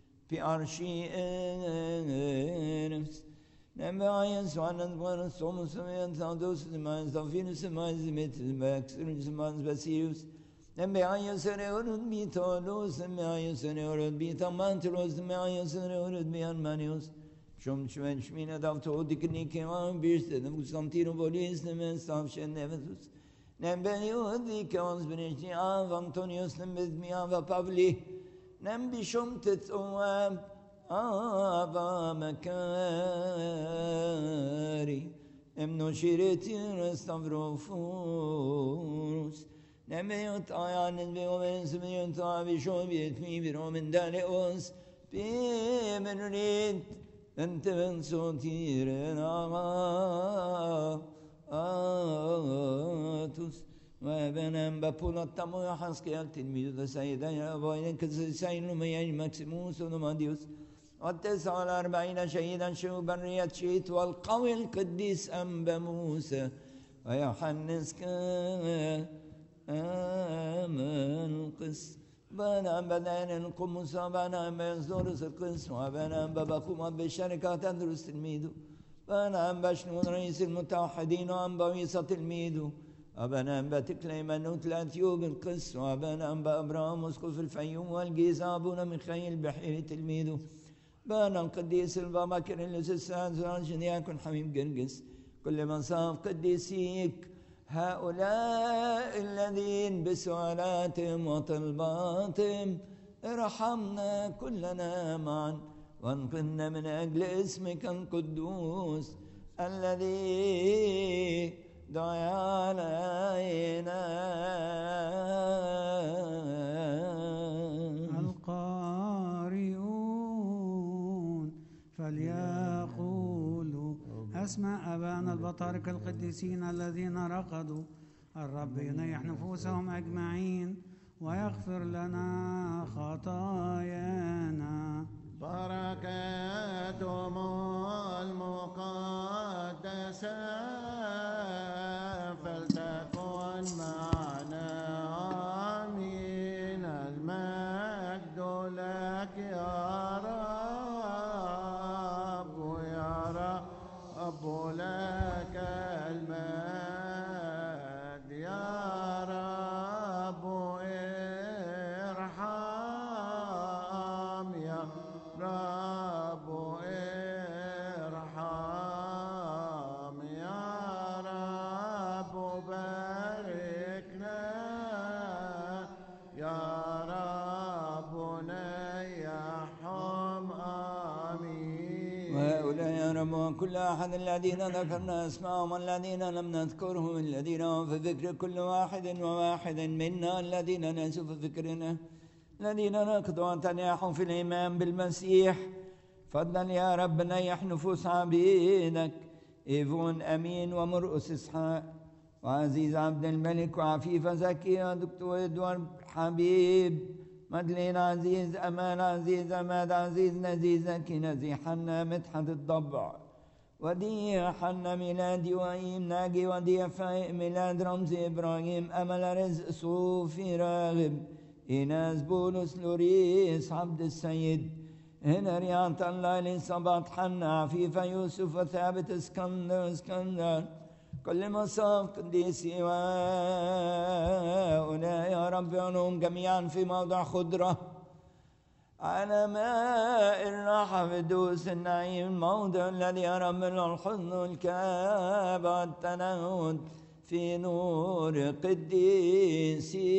piarchiens, nem beaius vanans vanans somus and sandos mans davinus mans mit maxirus mans basius, nem beaius reorud mitolos, nem beaius reorud bitamantulos, nem beaius reorud bianmanius, Shom Shven Shmina Dav Todik Nikema Birste, nem Constantino Bolis, nem Stavshen Nevetus, nem Beniodi Kons Benishti Av Antonius, nem Bezmiava Pavli, nem Bishom Tetzoam Ava Makari, nem Noshiretir Stavrofurus, nem Beot Ayan, nem Beomen Semiot Avishom Yetmi Viromen Daleos, Pimenrit. أنت من صوتيرنا آتوس وابنان بابولا تامو يحسكي التلميذ السيدة يا أبوين كسيسين لميان مكسيموس ونماديوس والتسعة والأربعين شهيدا شوبا ريات شيت والقوي القديس أنبا موسى ويوحنس كآمن القس بنا بدان القمص بنا بزورس القسم وبنا ببقوم بالشركة تدرس تلميذ بنا بشنون رئيس المتوحدين وأنبا ويسا تلميذ وبنا بتكليما نوتلات يوب القسم وبنا بأبراهام مسقف الفيوم والجيزة أبونا ميخائيل بحير تلميذ بنا القديس البابا كيرلس السادس والجنياكون حبيب جرجس كل من صاف قديسيك هؤلاء الذين بسؤالاتهم وطلباتهم ارحمنا كلنا معا وانقذنا من أجل اسمك القدوس الذي دعا علينا. القارئون فليقولوا أسماء أبانا البطاركة القديسين الذين رقدوا الرب ينيح نفوسهم أجمعين ويغفر لنا خطايانا. بركاتهم المقدسة فلتكن معنا آمين. المجد لك يا رب يا رب لك المجد يا رب ارحم يا رب ارحم يا رب باركنا يا رب نيحهم آمين. وهؤلاء يا رب وكل أحد الذين ذكرنا أسماءهم الذين لم نذكرهم الذين هم في فكر كل واحد وواحد منا الذين نسوا في فكرنا الذين نقضوا وتنيحوا في الإيمان بالمسيح. فضل يا رب نيح نفوس عبيدك إيفون أمين ومرقس إسحاق وعزيز عبد الملك وعفيفة زكي ودكتور إدوارد حبيب مدلين عزيز أمان عزيز أماد عزيز نزيز زكي نزي حنا مدحت الضبع ودي حنا ميلاد وإيم ناجي ودي فايق ميلاد رمزي إبراهيم أمل رزق صوفي راغب إيناس بولس لوريس عبد السيد هنا رياض الله لصبات حنا عفيفة يوسف وثابت اسكندر اسكندر كل مصاف قديسي وأولئك يا رب عنهم جميعا في موضع خضرة على ماء الراحة في دوس النعيم الموضع الذي يرى من الحزن والكآبة والتنهد في نور قديسي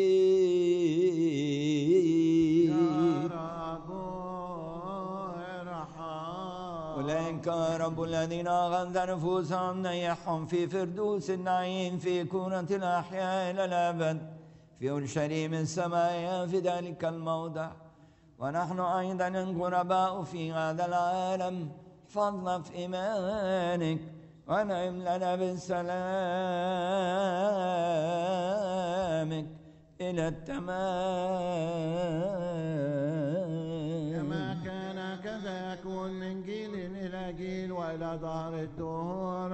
يا رب ارحم أولئك يا رب الذين أغنى نفوسهم نيحهم في فردوس النعيم في كونة الأحياء إلى الأبد في أورشليم السماء في ذلك الموضع. ونحن أيضا غرباء في هذا العالم فضلا في إيمانك ونعم لنا بسلامك إلى التمام. كما كان كذا يكون من وإلى دهر الدهور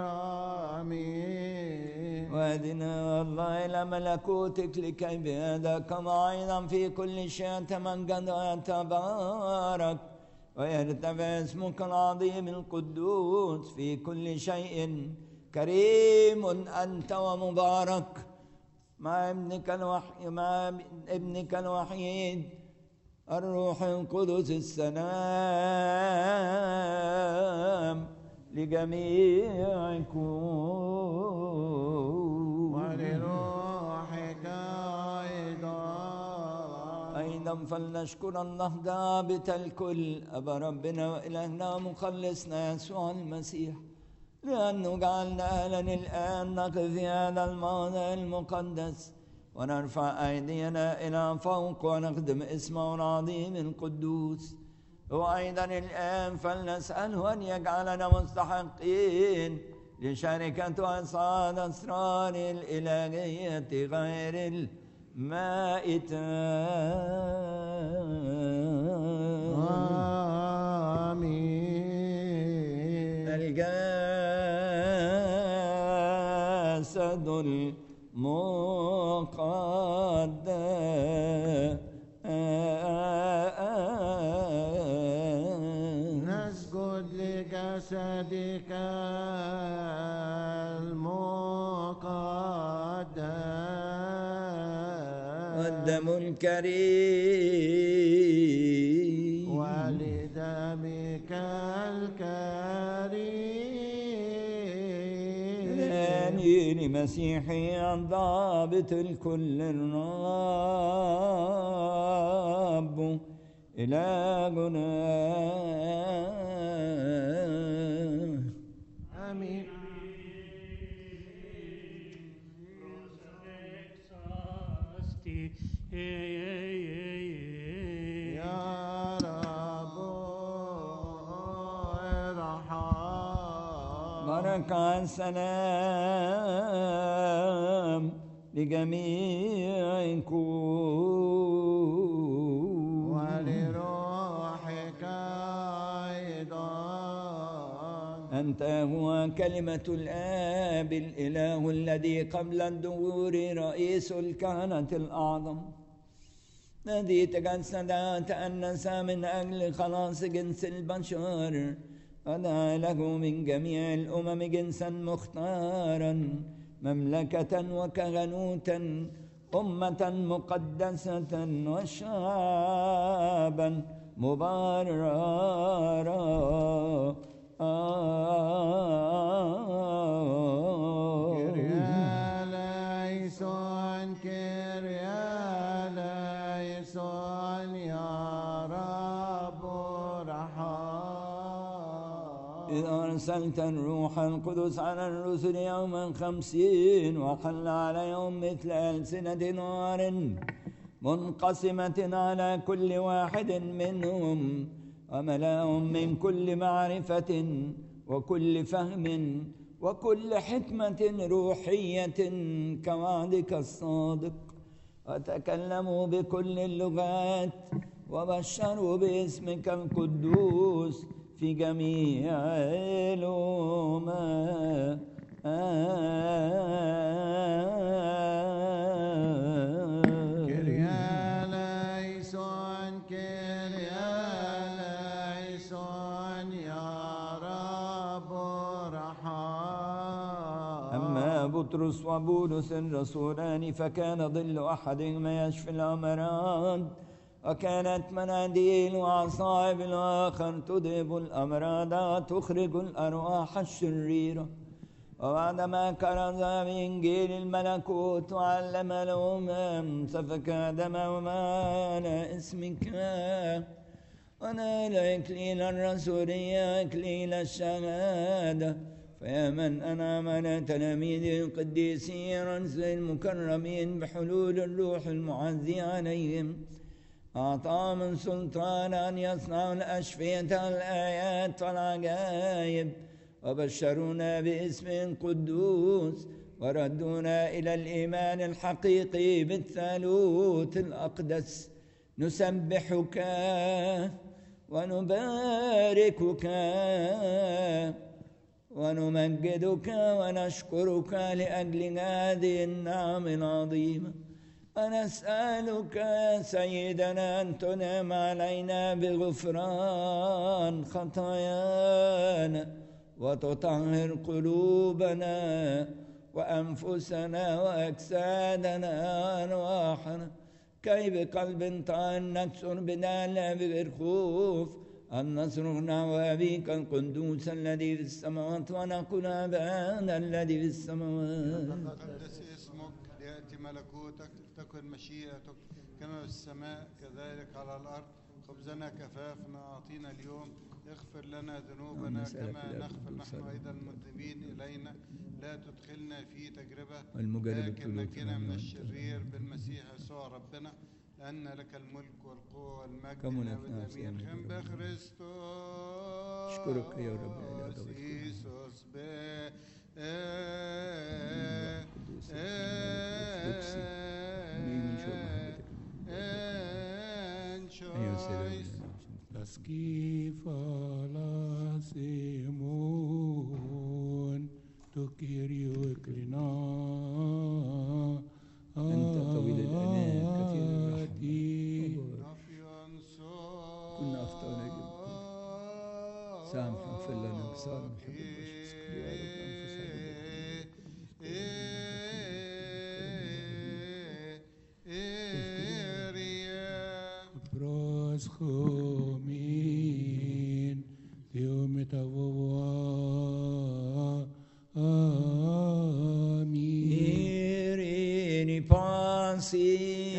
آمين. وادنا الله إلى ملكوتك لكي بيدك كما أيضا في كل شيء تمجد ويتبارك ويرتفع اسمك العظيم القدوس في كل شيء. كريم أنت ومبارك مع ابنك الوحي مع ابنك الوحيد الروح القدس السلام لجميعكم ولروحك أيضا. أيضا فلنشكر الله ضابط الكل أبا ربنا وإلهنا مخلصنا يسوع المسيح، لأنه جعلنا أهلا الآن نقف في هذا الموضع المقدس ونرفع أيدينا إلى فوق ونخدم اسمه العظيم القدوس. وأيضا الآن فلنسأله أن يجعلنا مستحقين لشركة وإصعاد أسرار الإلهية غير المائتة. آمين. الجسد المقدس نسجد لجسدك المقدس والدم الكريم ولدمك الكريم لأني مسيحي ضابط الكل الرب إلهنا. آمين. يا رب ارحم. بركة السلام لجميعكم ولروحك أيضا. أنت هو كلمة الآب الإله الذي قبل الدهور رئيس الكهنة الأعظم، الذي تجسد تأنس من أجل خلاص جنس البشر ودعا له من جميع الأمم جنسا مختارا مملكة وكهنوتا أمة مقدسة وشعبا مبررا. كريا ليسون كريا ليسون يا رب ارحم. إذ أرسلت الروح القدس على الرسل يوما خمسين وحل عليهم مثل ألسنة نار منقسمة على كل واحد منهم وملأهم من كل معرفة وكل فهم وكل حكمة روحية كوعدك الصادق، وتكلموا بكل اللغات وبشروا باسمك القدوس في جميع الأمم. كريا ليسون كريا ليسون يا رب ارحم. أما بطرس وبولس الرسولان فكان ظل أحدهما يشفي الأمراض، وكانت مناديل وعصائب الآخر تذهب الأمراض وتخرج الأرواح الشريرة. وبعدما كرز بإنجيل الملكوت وعلم الأمم سفك دمهما على اسمك ونال إكليل الرسولية إكليل الشهادة. فيا من أنعم على تلاميذه القديسين رسل المكرمين بحلول الروح المعزي عليهم، أعطاهم من سلطان أن يصنعوا الأشفية الآيات والعجائب، وبشرونا باسم قدوس وردونا إلى الإيمان الحقيقي بالثالوث الأقدس. نسبحك ونباركك ونمجدك ونشكرك لأجل هذه النعم العظيمة. ونسألك يا سيدنا أن تنعم علينا بغفران خطايانا وتطهر قلوبنا وأنفسنا وأجسادنا وأرواحنا، كي بقلب طاهر نكسر بدالة بغير خوف أن نصرخ نحو أبيك القدوس الذي في السماوات ونقول أبانا الذي في السماوات. تقدس اسمك، ليأتي ملكوتك، تكن مشيئتك كما في السماء كذلك على الأرض. خبزنا كفافنا أعطينا اليوم، اغفر لنا ذنوبنا كما نغفر نحن أيضا المذنبين إلينا، لا تدخلنا في تجربة لكن نجنا من الشرير بالمسيح يسوع ربنا، لأن لك الملك والقوة والمجد والأمين خم بخريستوس. أشكرك يا رب إيسوس Taskifala Simon Tukirio Eklina أنت طويل الأنام كثير الرحمة. كنا أخطأنا جدا، سامح اغفر لنا انكسار محب Pros Chomin Diom Metavoa Amin. Irini Pasi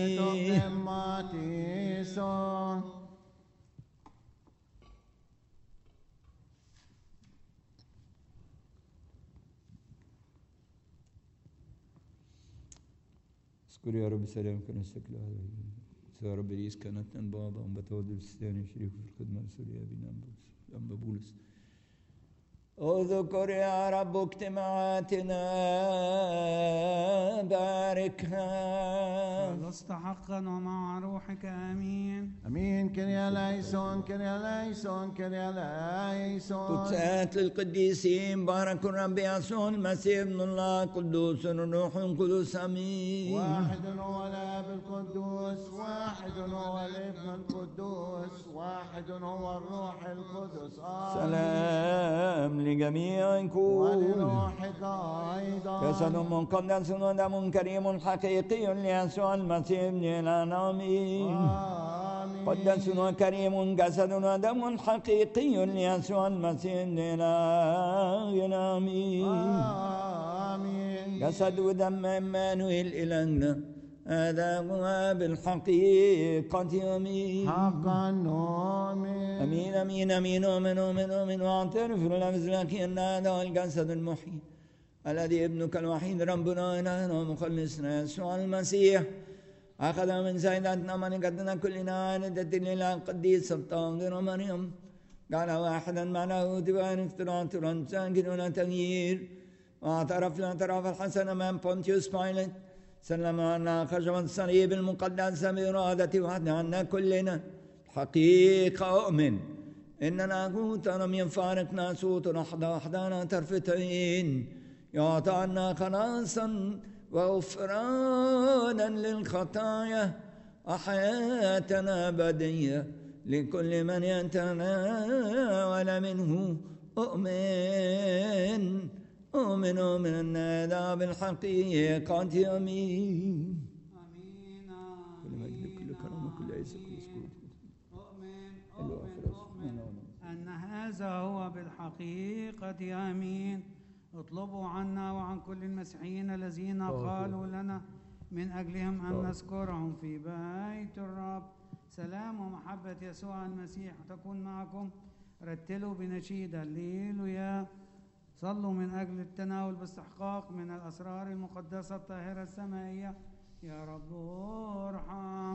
اذكر يا رب سلام كنيستك العالمية. يا رب رئيس كانت بابا أم بتودي الثاني شريك في الخدمة الرسولية بنا أم بولس. اذكر يا رب اجتماعاتنا باركها. خلصت حقا ومع روحك آمين. امين. كريا لايسون كريا لايسون كريا لايسون. قدسات للقديسين بارك الرب يسوع المسيح ابن الله قدوس روح قدوس امين. واحد هو الاب القدوس، واحد هو الابن القدوس، واحد هو الروح القدس. سلام لجميعكم ولروحك ايضا. جسد مقدس ودم كريم حقيقي ليسوع المسيح ابن الامين. قدس وكريم جسد ودم حقيقي ليسوع المسيح ابن الامين. جسد ودم عمانويل إلهنا، هذا هو بالحقيقة امين. حقا نؤمن. امين امين امين امين امين امين واعترف لك ان هذا هو الجسد المحيي الذي ابنك الوحيد ربنا إلهنا ومخلصنا يسوع المسيح أخذ من سيداتنا ملكتنا كلنا عائلة الإله القديس الطاهر مريم، جعل واحدا معه تبان اختراط ساكن ولا تغيير، واعترف الاعتراف الحسن أمام بونتيوس بايلت، سلم عنا خشب الصليب المقدس بإرادة وحده عنا كلنا. حقيقة أؤمن إن ناقوت لم يفارقنا صوت وحده وحدنا طرفتين، يعطى عنا خلاصا وغفرانا للخطايا وحياتنا أبدية لكل من يتناول منه. أؤمن أؤمن أؤمن أن هذا بالحقيقة أمين. آمين كل مجد كل كرامة كل عز كل سكوت. أؤمن أؤمن أؤمن أن هذا هو بالحقيقة آمين. اطلبوا عنا وعن كل المسيحيين الذين قالوا لنا من أجلهم أن نذكرهم في بيت الرب. سلام ومحبة يسوع المسيح تكون معكم. رتلوا بنشيد هللويا. صلوا من أجل التناول باستحقاق من الأسرار المقدسة الطاهرة السمائية. يا رب ارحم.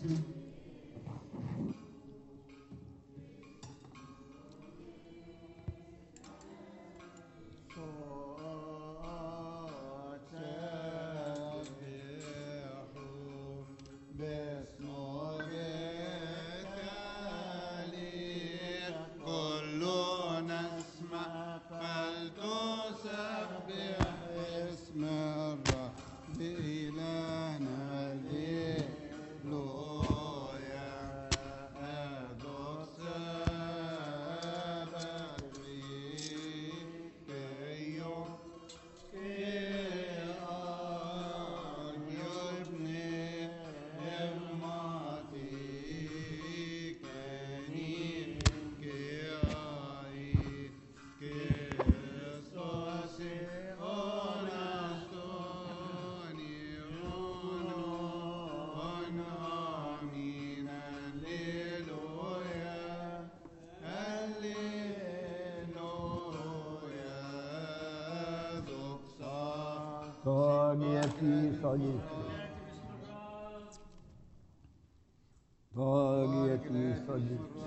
طاغيتي صليتي طاغيتي صليتي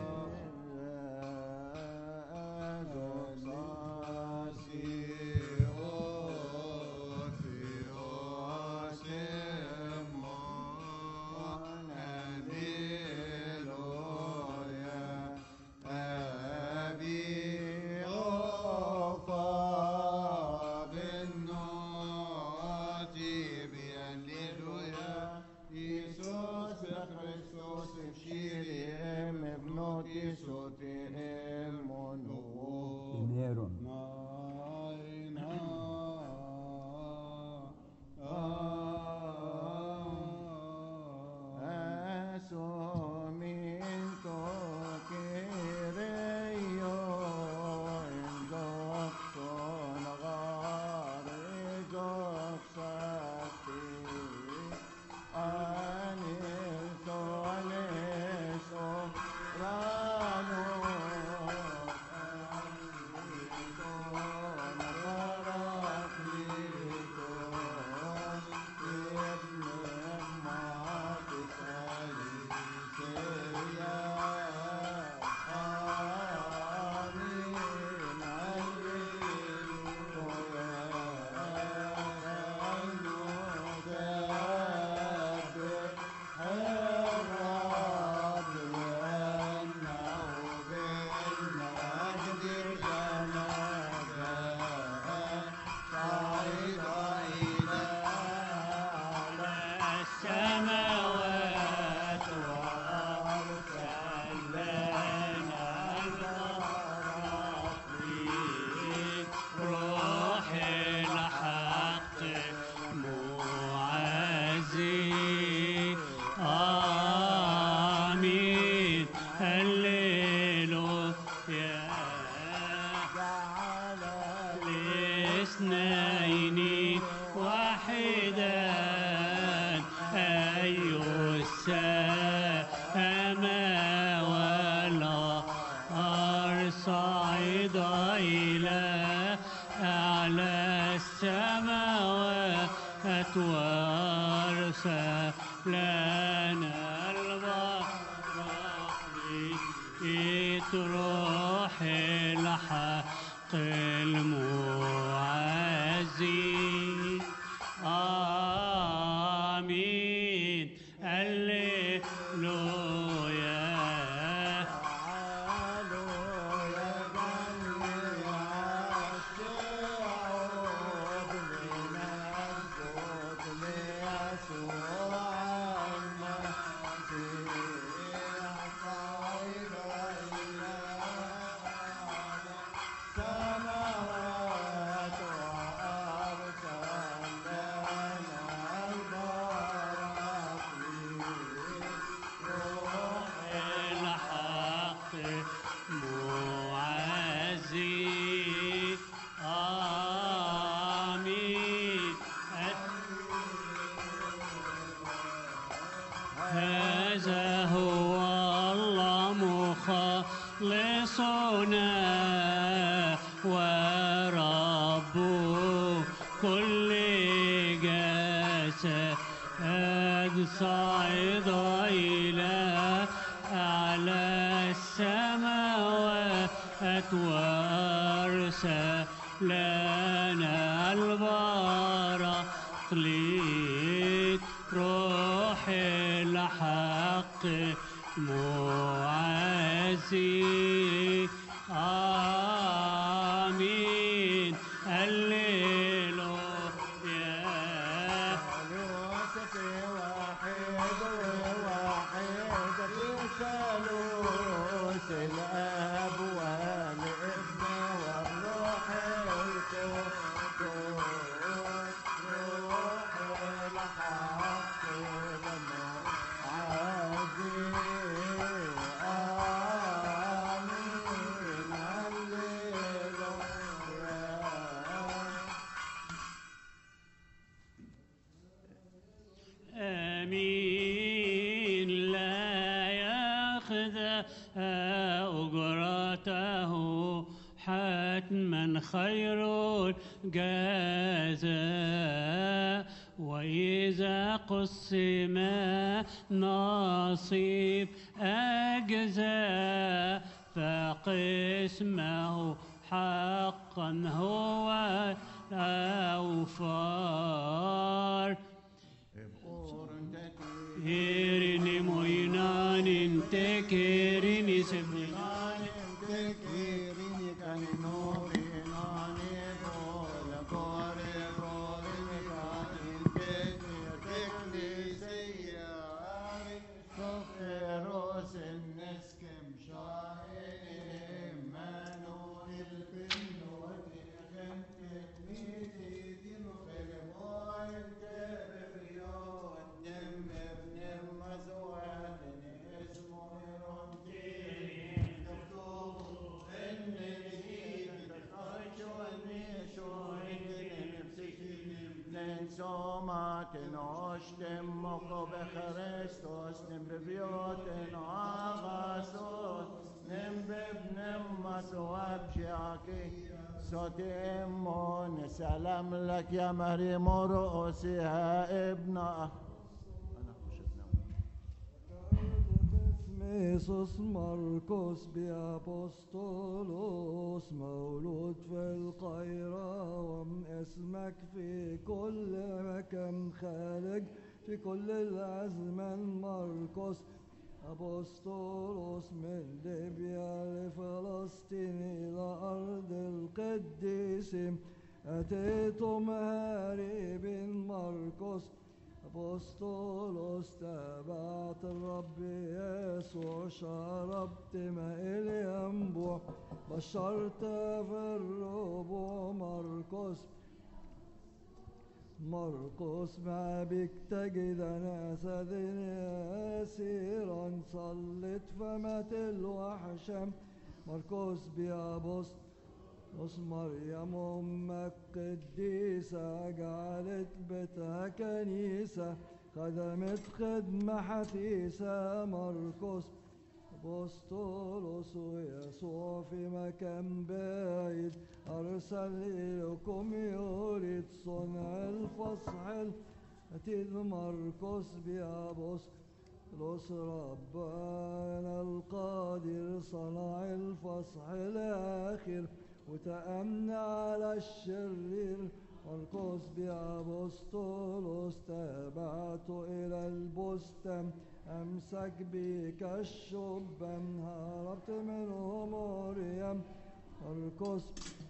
ورب كل جسد قد صعد إلى أعلى السماوات وأرسل لنا البراقليط روح الحق معزي آمين هللويا. الوصف واحد وواحد في ثالوث الآب والابن والروح القدس روح الحق المعزي آمين هللويا. آمين لا يأخذ أجرته حتما خير الجزاء، وإذا قسم نصيب أجزاء فقسمه حقا هو الأوفار. Herini moinanin tekerini sebinanin tekerini kaninorinani bola bore bore kanin teker teklisiyari soferos neskem şahirim menun ilbinoti genket miti dinu felemoin tebriyon nemme Somaten oshtem moko becharestos nem bebioten agasos nem bebnem masoab shiaki sotem mon salam lak ya Maryam ru'usiha ibna. Iisus Marcos بأبسطولوس مولود في القيروان، اسمك في كل مكان خالق في كل الأزمان. مرقس أبسطولوس من ليبيا لفلسطين إلى أرض القديسين، أتيتم هاربين. مرقس أبسطولوس تبعت الرب يسوع، شربت ماء الينبوع، بشرت في الربوع. مرقس مرقس ما بك تجد أسد أسيرا، صلت فمات الوحشم. مرقس بأبسطولوس نص مريم أمك قديسة، جعلت بيتها كنيسة، خدمت خدمة حثيثة. مرقس أبسطولوس ويسوع في مكان بعيد أرسل إليكم يريد صنع الفصح الأتيد. مرقس بأبسطولوس ربنا القادر صنع الفصح الآخر وتأمن على الشرير. مرقس بأبسطولوس تابعت إلى البستان، أمسك بك الشبان، هربت منهم مريم. مرقس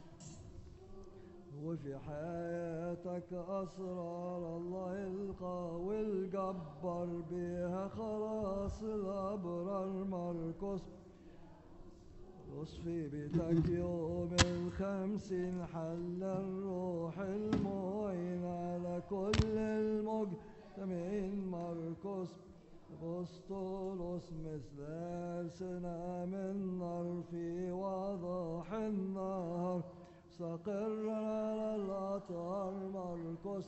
وفي حياتك أسرار الله القوي الجبار، بها خلاص الأبرار. مرقس في بيتك يوم الخمسين حل الروح المعين على كل المجتمعين. مرقس أبسطولوس مثل ألسنة من نار في وضح النهار، استقر على الأطهار. مرقس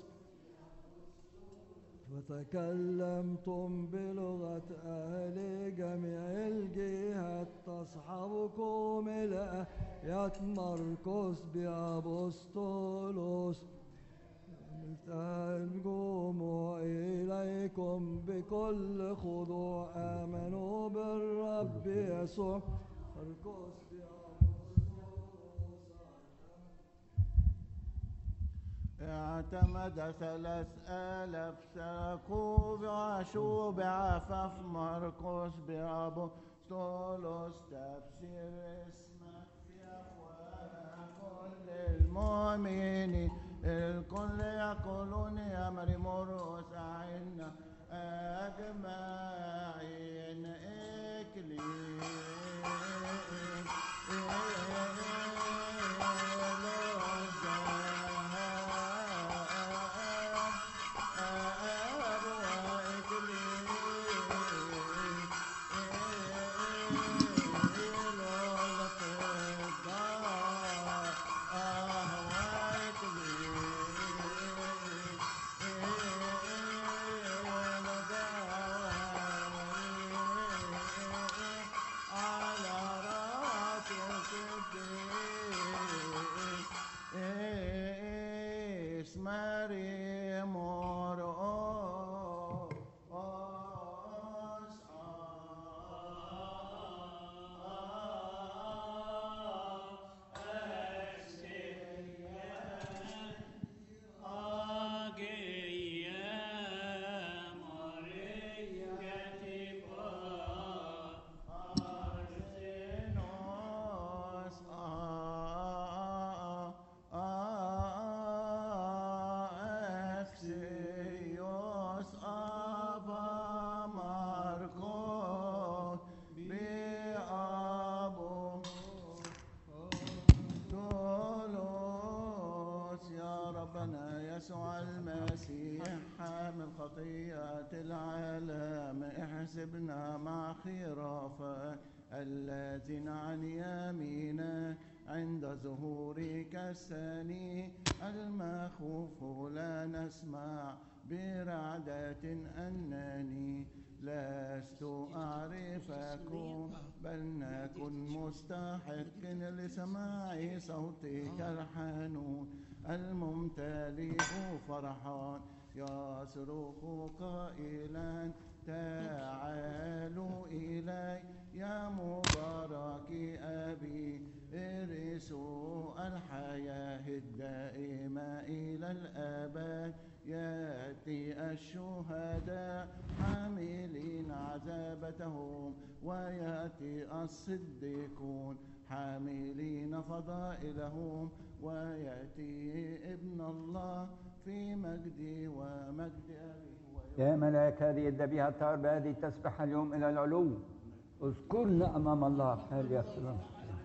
فتكلمتم بلغة أهل جميع الجهات، تصحبكم الآيات. مرقس بأبسطولوس قوموا إليكم بكل خضوع آمنوا بالرب يسوع ارقص اعتمد ثلاث آلاف ساكوب وعشوب عفاف مرقس بأبو طولس تفسير اسمك في أفواه كل المؤمنين الكل يقولون يا مريم الرؤوس عنا أجمعين إكليل خطيئات العالم احسبنا مع خرافة الذين عن يمينك عند ظهورك الثاني المخوف لا نسمع برعدة أنني لست أعرفكم بل نكن مستحق لسماع صوتك الحنون الممتلئ فرحا يصرخ قائلا تعالوا إلي يا مبارك أبي ارثوا الحياة الدائمة إلى الأبد يأتي الشهداء حاملين عذابتهم ويأتي الصديقون حاملين فضائلهم ويأتي ابن الله في مجدي ومجد أبيه. يا ملاك هذه الذبيحة الطاهرة بهذه تسبح اليوم إلى العلو اذكرنا أمام الله حال يا سلام.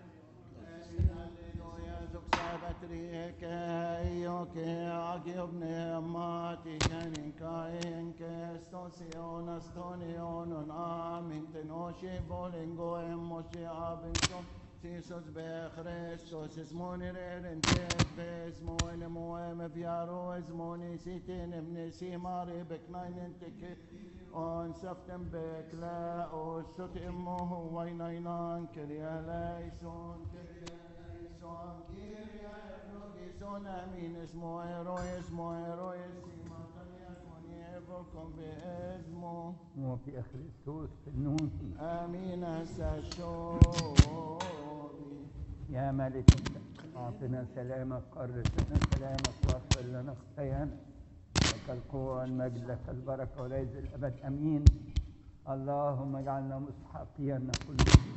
Jesus be Christus is moni rerentes bes moni moem viaro is moni sitin emne simari beknainen teke on saftem bekla o sot immo wainainan kerialaison kerialaison kiria logison amin esmo ero esmo ero esimatalia moni evokom beesmo وفي خريستوس في النون امين اسشو يا ملك أعطنا سلامك قرصنا سلامك واغفر لنا خطايانا لك القوة والمجد لك البركة وليس الأبد أمين. اللهم اجعلنا مستحقين كل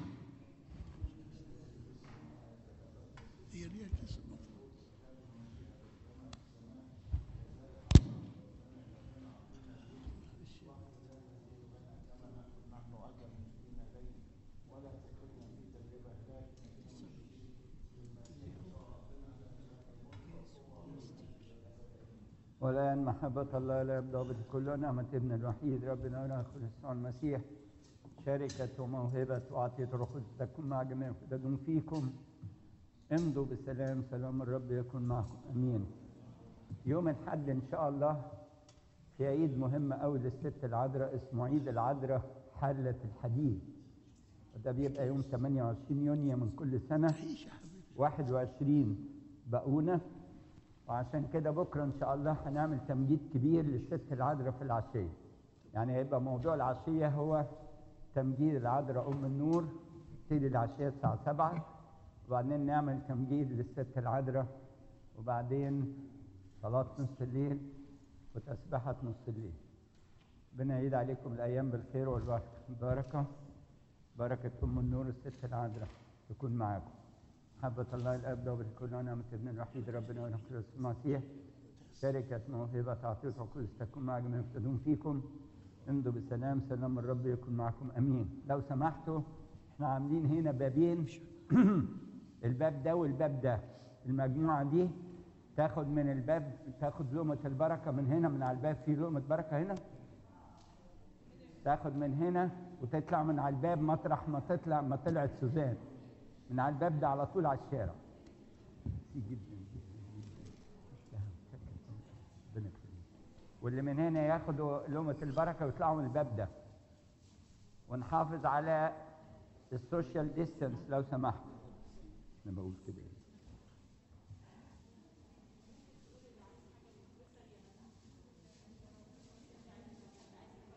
ولا أن محبة الله لا يبدأ بكل نعمة ابن الوحيد ربنا وناخذ يسوع المسيح شركة وموهبة وعطية الروح القدس تكون مع جميع فدادون فيكم. امضوا بسلام، سلام الرب يكون معكم امين. يوم الحد ان شاء الله في عيد مهم قوي للست العذراء اسمه عيد العذراء حلة الحديد، وده بيبقى يوم ثمانية وعشرين يونيو من كل سنة، واحد وعشرين بقونة وعشان كده بكره ان شاء الله هنعمل تمجيد كبير للست العذراء في العشيه. يعني هيبقى موضوع العشيه هو تمجيد العذراء ام النور، تبتدي العشيه الساعه سبعة، وبعدين نعمل تمجيد للست العذراء، وبعدين صلاه نص الليل وتسبحه نص الليل. ربنا يعيد عليكم الايام بالخير والبركه. بركه ام النور الست العذراء تكون معاكم. محبة الله الاب ضابط الكل ونعمة ابن الوحيد ربنا ونعمة المسيح، شركة موهبة عطية القدس تكون مع جميع المفتدون فيكم. امضوا بسلام، سلام الرب يكون معكم امين. لو سمحتوا احنا عاملين هنا بابين الباب ده والباب ده. المجموعة دي تاخد من الباب، تاخد لقمة البركة من هنا، من على الباب في لقمة بركة هنا، تاخد من هنا وتطلع من على الباب مطرح ما تطلع ما طلعت سوزان، من على الباب ده على طول على الشارع. جدا جدا. واللي من هنا ياخدوا لقمة البركة ويطلعوا من الباب ده. ونحافظ على السوشيال ديستانس لو سمحت. انا بقول كده.